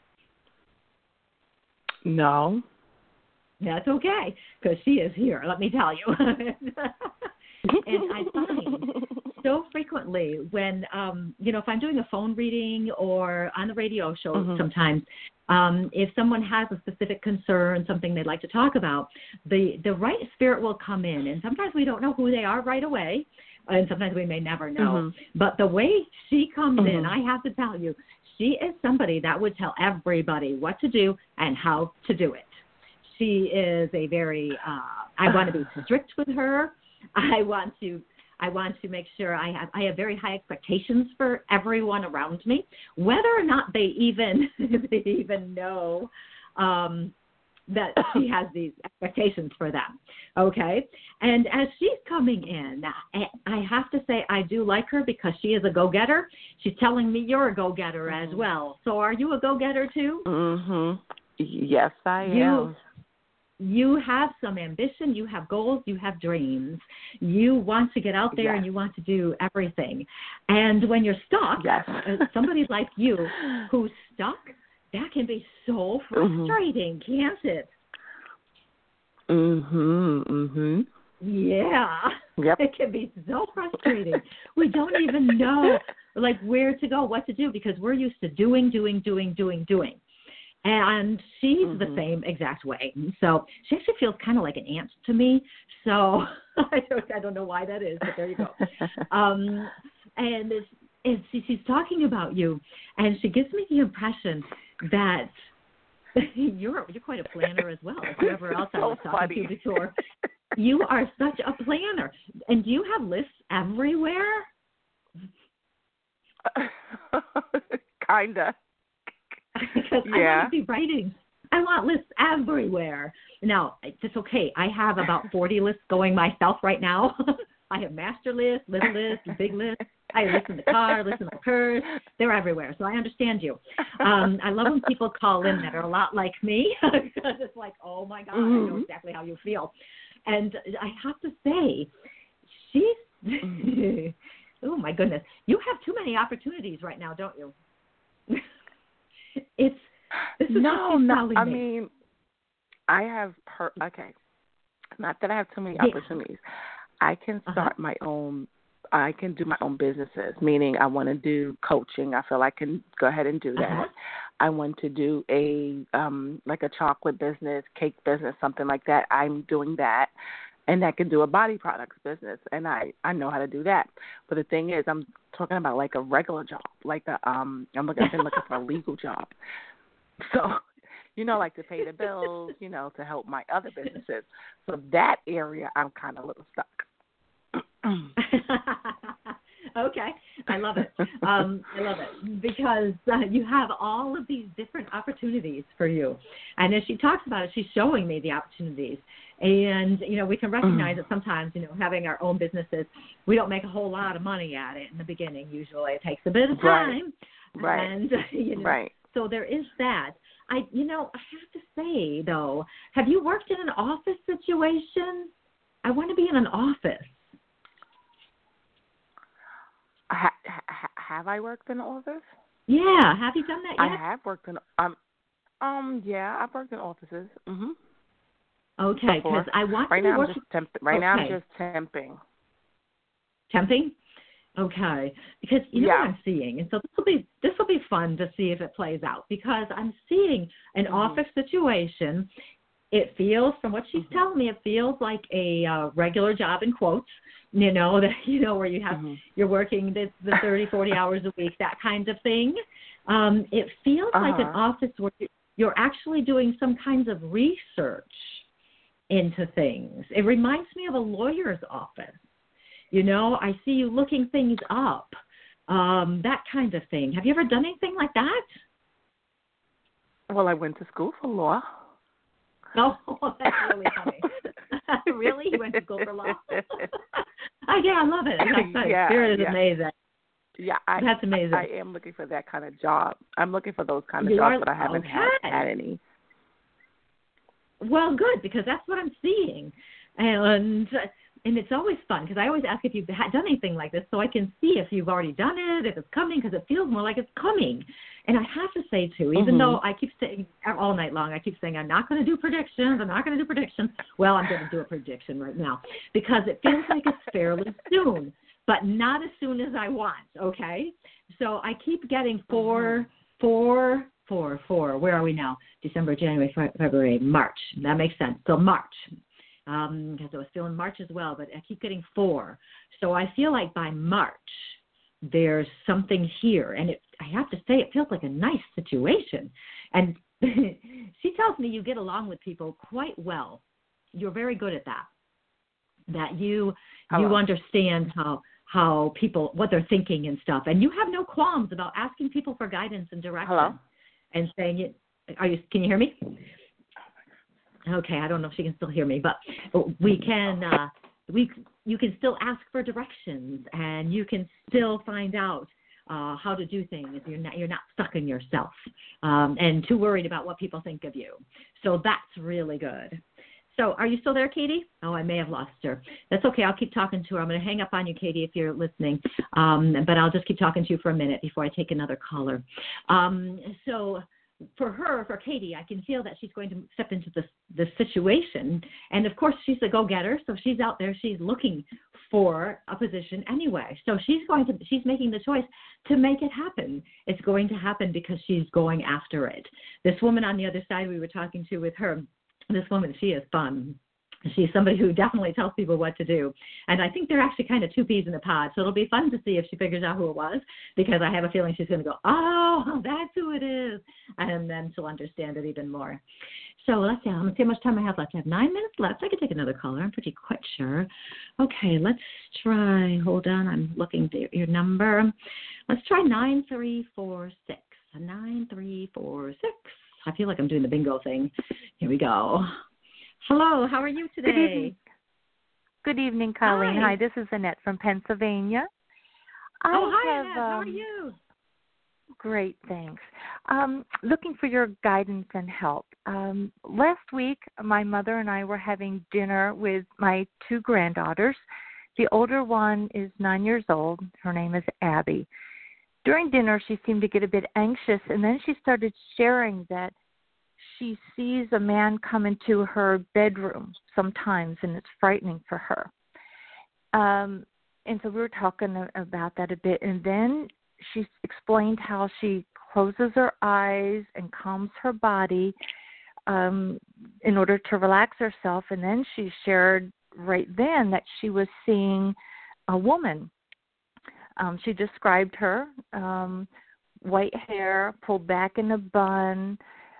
No. That's okay, because she is here, let me tell you. And I find so frequently when, um, you know, if I'm doing a phone reading or on the radio show mm-hmm. sometimes, um, if someone has a specific concern, something they'd like to talk about, the, the right spirit will come in. And sometimes we don't know who they are right away, and sometimes we may never know. Mm-hmm. But the way she comes mm-hmm. in, I have to tell you, she is somebody that would tell everybody what to do and how to do it. She is a very, uh, I want to be strict with her. I want to I want to make sure I have I have very high expectations for everyone around me, whether or not they even they even know um, that she has these expectations for them. Okay, and as she's coming in, I have to say I do like her because she is a go-getter. She's telling me you're a go-getter mm-hmm. as well. So are you a go-getter too? Mhm. Yes, I you, am. You have some ambition, you have goals, you have dreams. You want to get out there yes. and you want to do everything. And when you're stuck, yes. somebody like you who's stuck, that can be so frustrating, mm-hmm. can't it? Mhm, mhm. Yeah. Yep. It can be so frustrating. We don't even know, like, where to go, what to do, because we're used to doing, doing, doing, doing, doing. And she's mm-hmm. the same exact way. So she actually feels kind of like an aunt to me. So I don't, I don't know why that is, but there you go. um, and it's, it's, she's talking about you, and she gives me the impression that you're you're quite a planner as well. Whoever else I was so talking funny. to before, you are such a planner. And do you have lists everywhere? Kinda. Because yeah. I want to be writing. I want lists everywhere. Now, it's okay. I have about forty lists going myself right now. I have master lists, little lists, big lists. I list in the car, list in the purse. They're everywhere. So I understand you. Um, I love when people call in that are a lot like me, because it's like, oh, my God, mm-hmm. I know exactly how you feel. And I have to say, she's mm-hmm. – oh, my goodness. You have too many opportunities right now, don't you? It's this is no, no. I me. mean, I have per okay. Not that I have too many yeah. opportunities. I can start uh-huh. my own. I can do my own businesses. Meaning, I want to do coaching. I feel I can go ahead and do that. Uh-huh. I want to do a um like a chocolate business, cake business, something like that. I'm doing that. And I can do a body products business, and I, I know how to do that. But the thing is, I'm talking about like a regular job, like a um. I'm looking, I've been looking for a legal job. So, you know, like to pay the bills, you know, to help my other businesses. So that area, I'm kind of a little stuck. Okay, I love it. Um, I love it because uh, you have all of these different opportunities for you. And as she talks about it, she's showing me the opportunities. And, you know, we can recognize mm. that sometimes, you know, having our own businesses, we don't make a whole lot of money at it in the beginning. Usually it takes a bit of time. Right. Right. And, you know, right. So there is that. I, you know, I have to say, though, have you worked in an office situation? I want to be in an office. Ha, ha, have I worked in an office? Yeah. Have you done that yet? I have worked in, um, um, yeah, I've worked in offices. Mm-hmm. Okay, because I want right to now work. I'm just temp- right okay. now I'm just temping. Temping? Okay, because you know yeah. what I'm seeing, and so this will be this will be fun to see if it plays out, because I'm seeing an mm-hmm. office situation. It feels, from what she's mm-hmm. telling me, it feels like a uh, regular job in quotes. You know, that you know where you have mm-hmm. you're working the, the thirty, forty hours a week, that kind of thing. Um, it feels uh-huh. like an office where you're actually doing some kinds of research into things. It reminds me of a lawyer's office. You know, I see you looking things up, um, that kind of thing. Have you ever done anything like that? Well, I went to school for law. Oh, that's really funny. Really? You went to school for law? Oh, yeah, I love it. That's yeah, Spirit is yeah. amazing. Yeah, I, that's amazing. I, I am looking for that kind of job. I'm looking for those kind of you jobs, are, but I haven't okay. had, had any. Well, good, because that's what I'm seeing. And and it's always fun, because I always ask if you've done anything like this so I can see if you've already done it, if it's coming, because it feels more like it's coming. And I have to say, too, even mm-hmm. though I keep saying all night long, I keep saying I'm not going to do predictions, I'm not going to do predictions. Well, I'm going to do a prediction right now, because it feels like it's fairly soon, but not as soon as I want, okay? So I keep getting four, mm-hmm. four, four, four. Where are we now? December, January, February, March. That makes sense. So March. Um, because I was feeling March as well, but I keep getting four. So I feel like by March, there's something here. And it, I have to say, it feels like a nice situation. And she tells me you get along with people quite well. You're very good at that. That you Hello. you understand how how people, what they're thinking and stuff. And you have no qualms about asking people for guidance and direction. Hello? And saying, it. Are you? Can you hear me? Okay, I don't know if she can still hear me, but we can, uh, we, you can still ask for directions, and you can still find out uh, how to do things. You're not, you're not stuck in yourself um, and too worried about what people think of you. So that's really good. So are you still there, Katie? Oh, I may have lost her. That's okay. I'll keep talking to her. I'm going to hang up on you, Katie, if you're listening, um, but I'll just keep talking to you for a minute before I take another caller. Um, so... For her, for Katie, I can feel that she's going to step into this this situation. And, of course, she's a go-getter, so she's out there. She's looking for a position anyway. So she's going to, she's making the choice to make it happen. It's going to happen because she's going after it. This woman on the other side we were talking to with her, this woman, she is fun. She's somebody who definitely tells people what to do. And I think they're actually kind of two peas in a pod. So it'll be fun to see if she figures out who it was, because I have a feeling she's going to go, oh, that's who it is. And then she'll understand it even more. So let's see. I'm going to see how much time I have left. I have nine minutes left. I could take another caller. I'm pretty quite sure. Okay, let's try. Hold on. I'm looking at your number. Let's try nine three four six. nine three four six. I feel like I'm doing the bingo thing. Here we go. Hello, how are you today? Good evening, Good evening Colleen. Hi. Hi, this is Annette from Pennsylvania. I oh, hi, have, Annette. Um, how are you? Great, thanks. Um, looking for your guidance and help. Um, last week, my mother and I were having dinner with my two granddaughters. The older one is nine years old. Her name is Abby. During dinner, she seemed to get a bit anxious, and then she started sharing that she sees a man come into her bedroom sometimes, and it's frightening for her. Um, and so we were talking about that a bit, and then she explained how she closes her eyes and calms her body um, in order to relax herself, and then she shared right then that she was seeing a woman. Um, she described her, um, white hair, pulled back in a bun,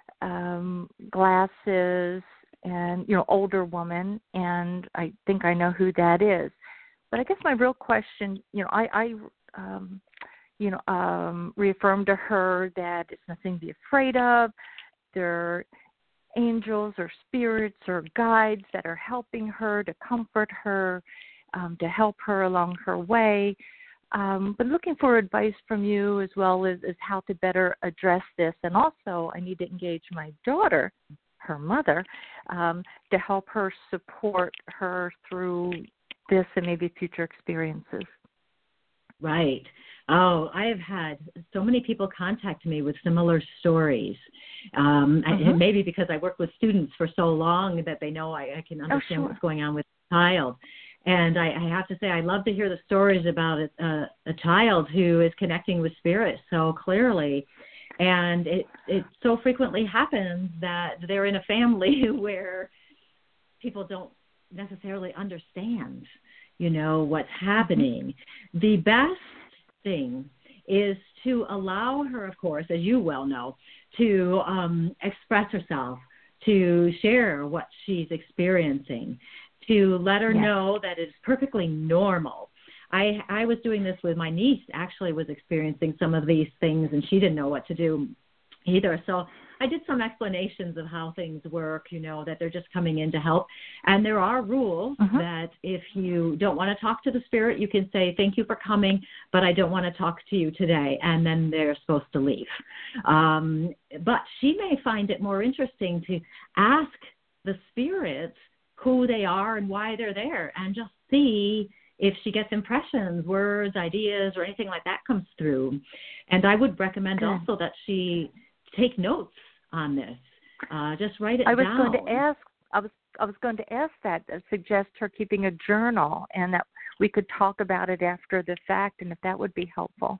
Um, glasses, and, you know, older woman, and I think I know who that is. But I guess my real question, you know, I, I um, you know, um, reaffirmed to her that it's nothing to be afraid of. They're angels or spirits or guides that are helping her, to comfort her, um, to help her along her way. Um, but looking for advice from you as well as, as how to better address this. And also, I need to engage my daughter, her mother, um, to help her support her through this and maybe future experiences. Right. Oh, I have had so many people contact me with similar stories. Um, mm-hmm. I, maybe because I work with students for so long that they know I, I can understand oh, sure. what's going on with the child. And I, I have to say, I love to hear the stories about a, a, a child who is connecting with spirit so clearly. And it, it so frequently happens that they're in a family where people don't necessarily understand, you know, what's happening. The best thing is to allow her, of course, as you well know, to um, express herself, to share what she's experiencing, to let her yes. know that it's perfectly normal. I I was doing this with my niece, actually was experiencing some of these things, and she didn't know what to do either. So I did some explanations of how things work, you know, that they're just coming in to help. And there are rules uh-huh. that if you don't want to talk to the spirit, you can say, thank you for coming, but I don't want to talk to you today. And then they're supposed to leave. Um, but she may find it more interesting to ask the spirits who they are and why they're there, and just see if she gets impressions, words, ideas, or anything like that comes through. And I would recommend Good. also that she take notes on this. Uh, just write it I was down. going to ask. I was I was going to ask that. Uh, suggest her keeping a journal, and that we could talk about it after the fact, and if that would be helpful.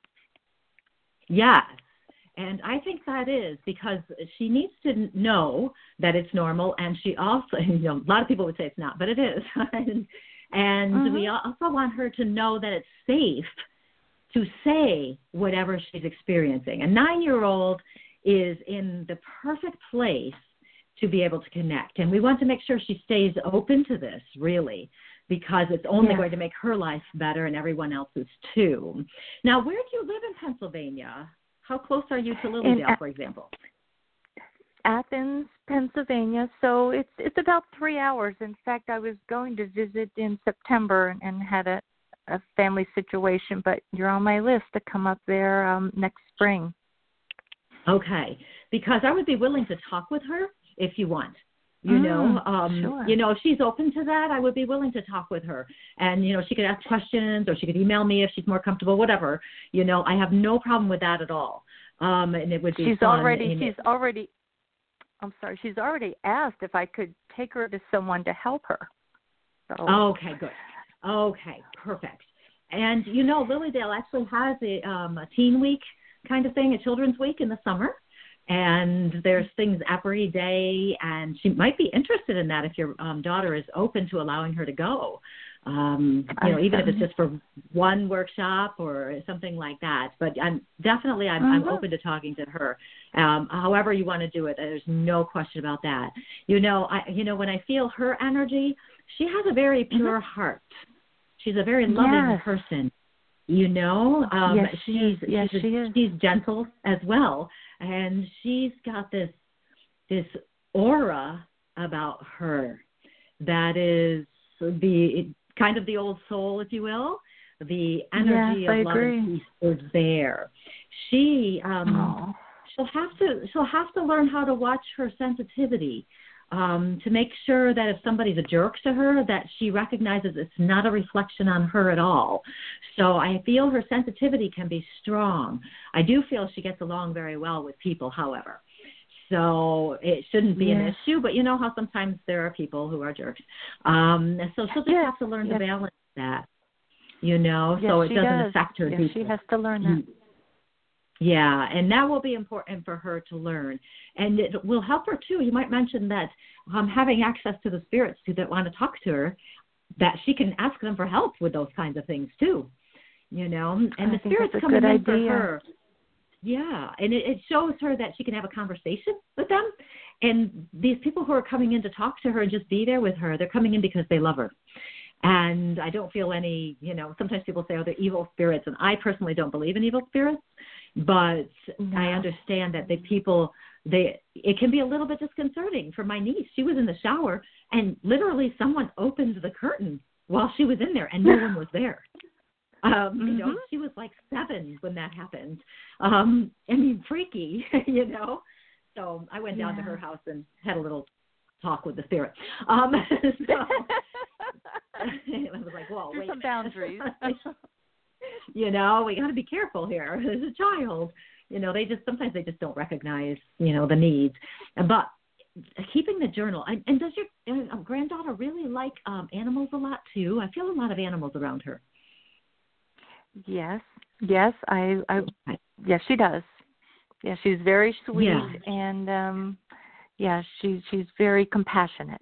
Yes. And I think that is because she needs to know that it's normal, and she also, you know, a lot of people would say it's not, but it is. and and mm-hmm. we also want her to know that it's safe to say whatever she's experiencing. A nine-year-old is in the perfect place to be able to connect, and we want to make sure she stays open to this, really, because it's only yes. going to make her life better and everyone else's too. Now, where do you live in Pennsylvania? How close are you to Lilydale, in, for example? Athens, Pennsylvania. So it's it's about three hours. In fact, I was going to visit in September and, and had a, a family situation, but you're on my list to come up there um, next spring. Okay, because I would be willing to talk with her if you want. You mm, know, um, sure. you know, if she's open to that, I would be willing to talk with her. And, you know, she could ask questions, or she could email me if she's more comfortable, whatever. You know, I have no problem with that at all. Um, and it would be she's fun. Already, and she's it, already, I'm sorry, she's already asked if I could take her to someone to help her. So. Okay, good. Okay, perfect. And, you know, Lily Dale actually has a, um, a teen week kind of thing, a children's week in the summer. And there's things every day, and she might be interested in that if your um, daughter is open to allowing her to go. Um, you know, even if it's just for one workshop or something like that. But I'm definitely, I'm, mm-hmm. I'm open to talking to her. Um, however you want to do it, there's no question about that. You know, I, you know, when I feel her energy, she has a very pure mm-hmm. heart. She's a very loving yes. person. You know, um, yes, she's yes, she's, she a, is. she's gentle as well, and she's got this this aura about her that is the kind of the old soul, if you will. The energy yes, of I love agree. and peace is there. She um, she'll have to she'll have to learn how to watch her sensitivity. Um, to make sure that if somebody's a jerk to her, that she recognizes it's not a reflection on her at all. So I feel her sensitivity can be strong. I do feel she gets along very well with people, however. So it shouldn't be yes. an issue, but you know how sometimes there are people who are jerks. Um, so she'll just yes. have to learn yes. to balance that, you know, yes, so it doesn't does. affect her. Yes, deeply. she has to learn that. Yeah, and that will be important for her to learn. And it will help her, too. You might mention that um, having access to the spirits that want to talk to her, that she can ask them for help with those kinds of things, too. You know, and I the spirits coming in idea. for her. Yeah, and it, it shows her that she can have a conversation with them. And these people who are coming in to talk to her and just be there with her, they're coming in because they love her. And I don't feel any, you know, sometimes people say, oh, they're evil spirits. And I personally don't believe in evil spirits. But no. I understand that the people, they it can be a little bit disconcerting for my niece. She was in the shower, and literally someone opened the curtain while she was in there, and no one was there. Um, mm-hmm. You know, she was like seven when that happened. Um, I mean, freaky, you know. So I went down yeah. to her house and had a little talk with the spirit. Um, so I was like, whoa, There's wait. some boundaries. You know, we got to be careful here. As a child, you know, they just sometimes they just don't recognize, you know, the needs. But keeping the journal. And, and does your uh, granddaughter really like um, animals a lot too? I feel a lot of animals around her. Yes, yes, I, I yes, she does. Yeah, she's very sweet, yeah. and um, yeah, she's she's very compassionate.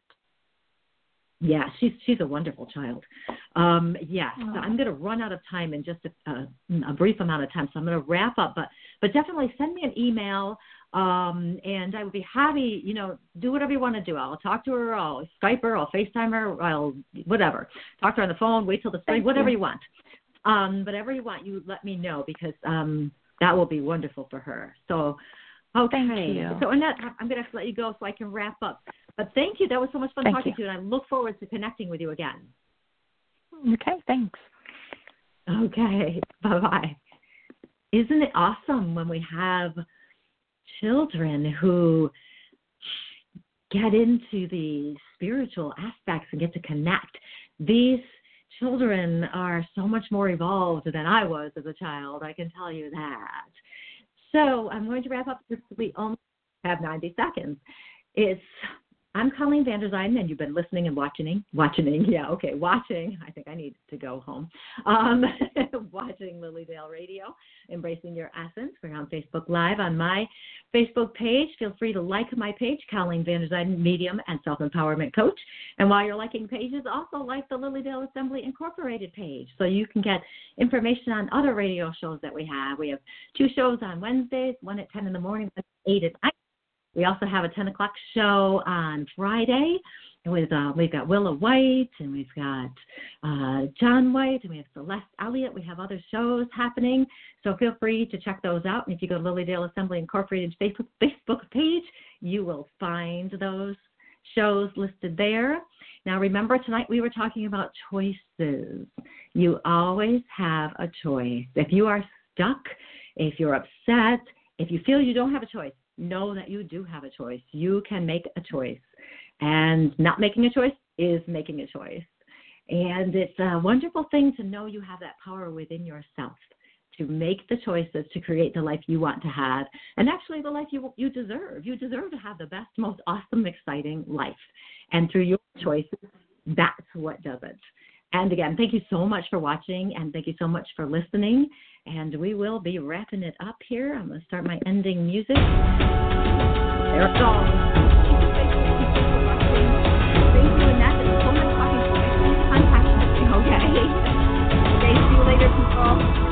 Yeah, she's she's a wonderful child. Um, yes, so I'm going to run out of time in just a, a, a brief amount of time, so I'm going to wrap up. But but definitely send me an email, um, and I would be happy. You know, do whatever you want to do. I'll talk to her. I'll Skype her. I'll FaceTime her. I'll whatever. Talk to her on the phone. Wait till the spring. Thank whatever you, you want. Um, whatever you want, you let me know because um, that will be wonderful for her. So. Okay. Thank you. So, Annette, I'm going to have to let you go so I can wrap up. But thank you. That was so much fun thank talking you. to you, and I look forward to connecting with you again. Okay, thanks. Okay, bye-bye. Isn't it awesome when we have children who get into the spiritual aspects and get to connect? These children are so much more evolved than I was as a child, I can tell you that. So I'm going to wrap up this. We only have ninety seconds. It's I'm Colleen Vanderzijden, and you've been listening and watching. Watching, yeah, okay, watching. I think I need to go home. Um, watching Lily Dale Radio, Embracing Your Essence. We're on Facebook Live on my Facebook page. Feel free to like my page, Colleen Vanderzijden, Medium and Self-Empowerment Coach. And while you're liking pages, also like the Lily Dale Assembly Incorporated page so you can get information on other radio shows that we have. We have two shows on Wednesdays, one at ten in the morning, one at eight at night. We also have a ten o'clock show on Friday with uh, we've got Willa White and we've got uh, John White and we have Celeste Elliott. We have other shows happening, so feel free to check those out. And if you go to Lily Dale Assembly Incorporated Facebook Facebook page, you will find those shows listed there. Now, remember, tonight we were talking about choices. You always have a choice. If you are stuck, if you're upset, if you feel you don't have a choice, know that you do have a choice. You can make a choice. And not making a choice is making a choice. And it's a wonderful thing to know you have that power within yourself to make the choices to create the life you want to have, and actually the life you you deserve. You deserve to have the best, most awesome, exciting life. And through your choices, that's what does it. And again, thank you so much for watching, and thank you so much for listening. And we will be wrapping it up here. I'm going to start my ending music. There it goes. Thank you, Annette. It's so much talking to you. Please contact me, okay? Okay, see you later, people.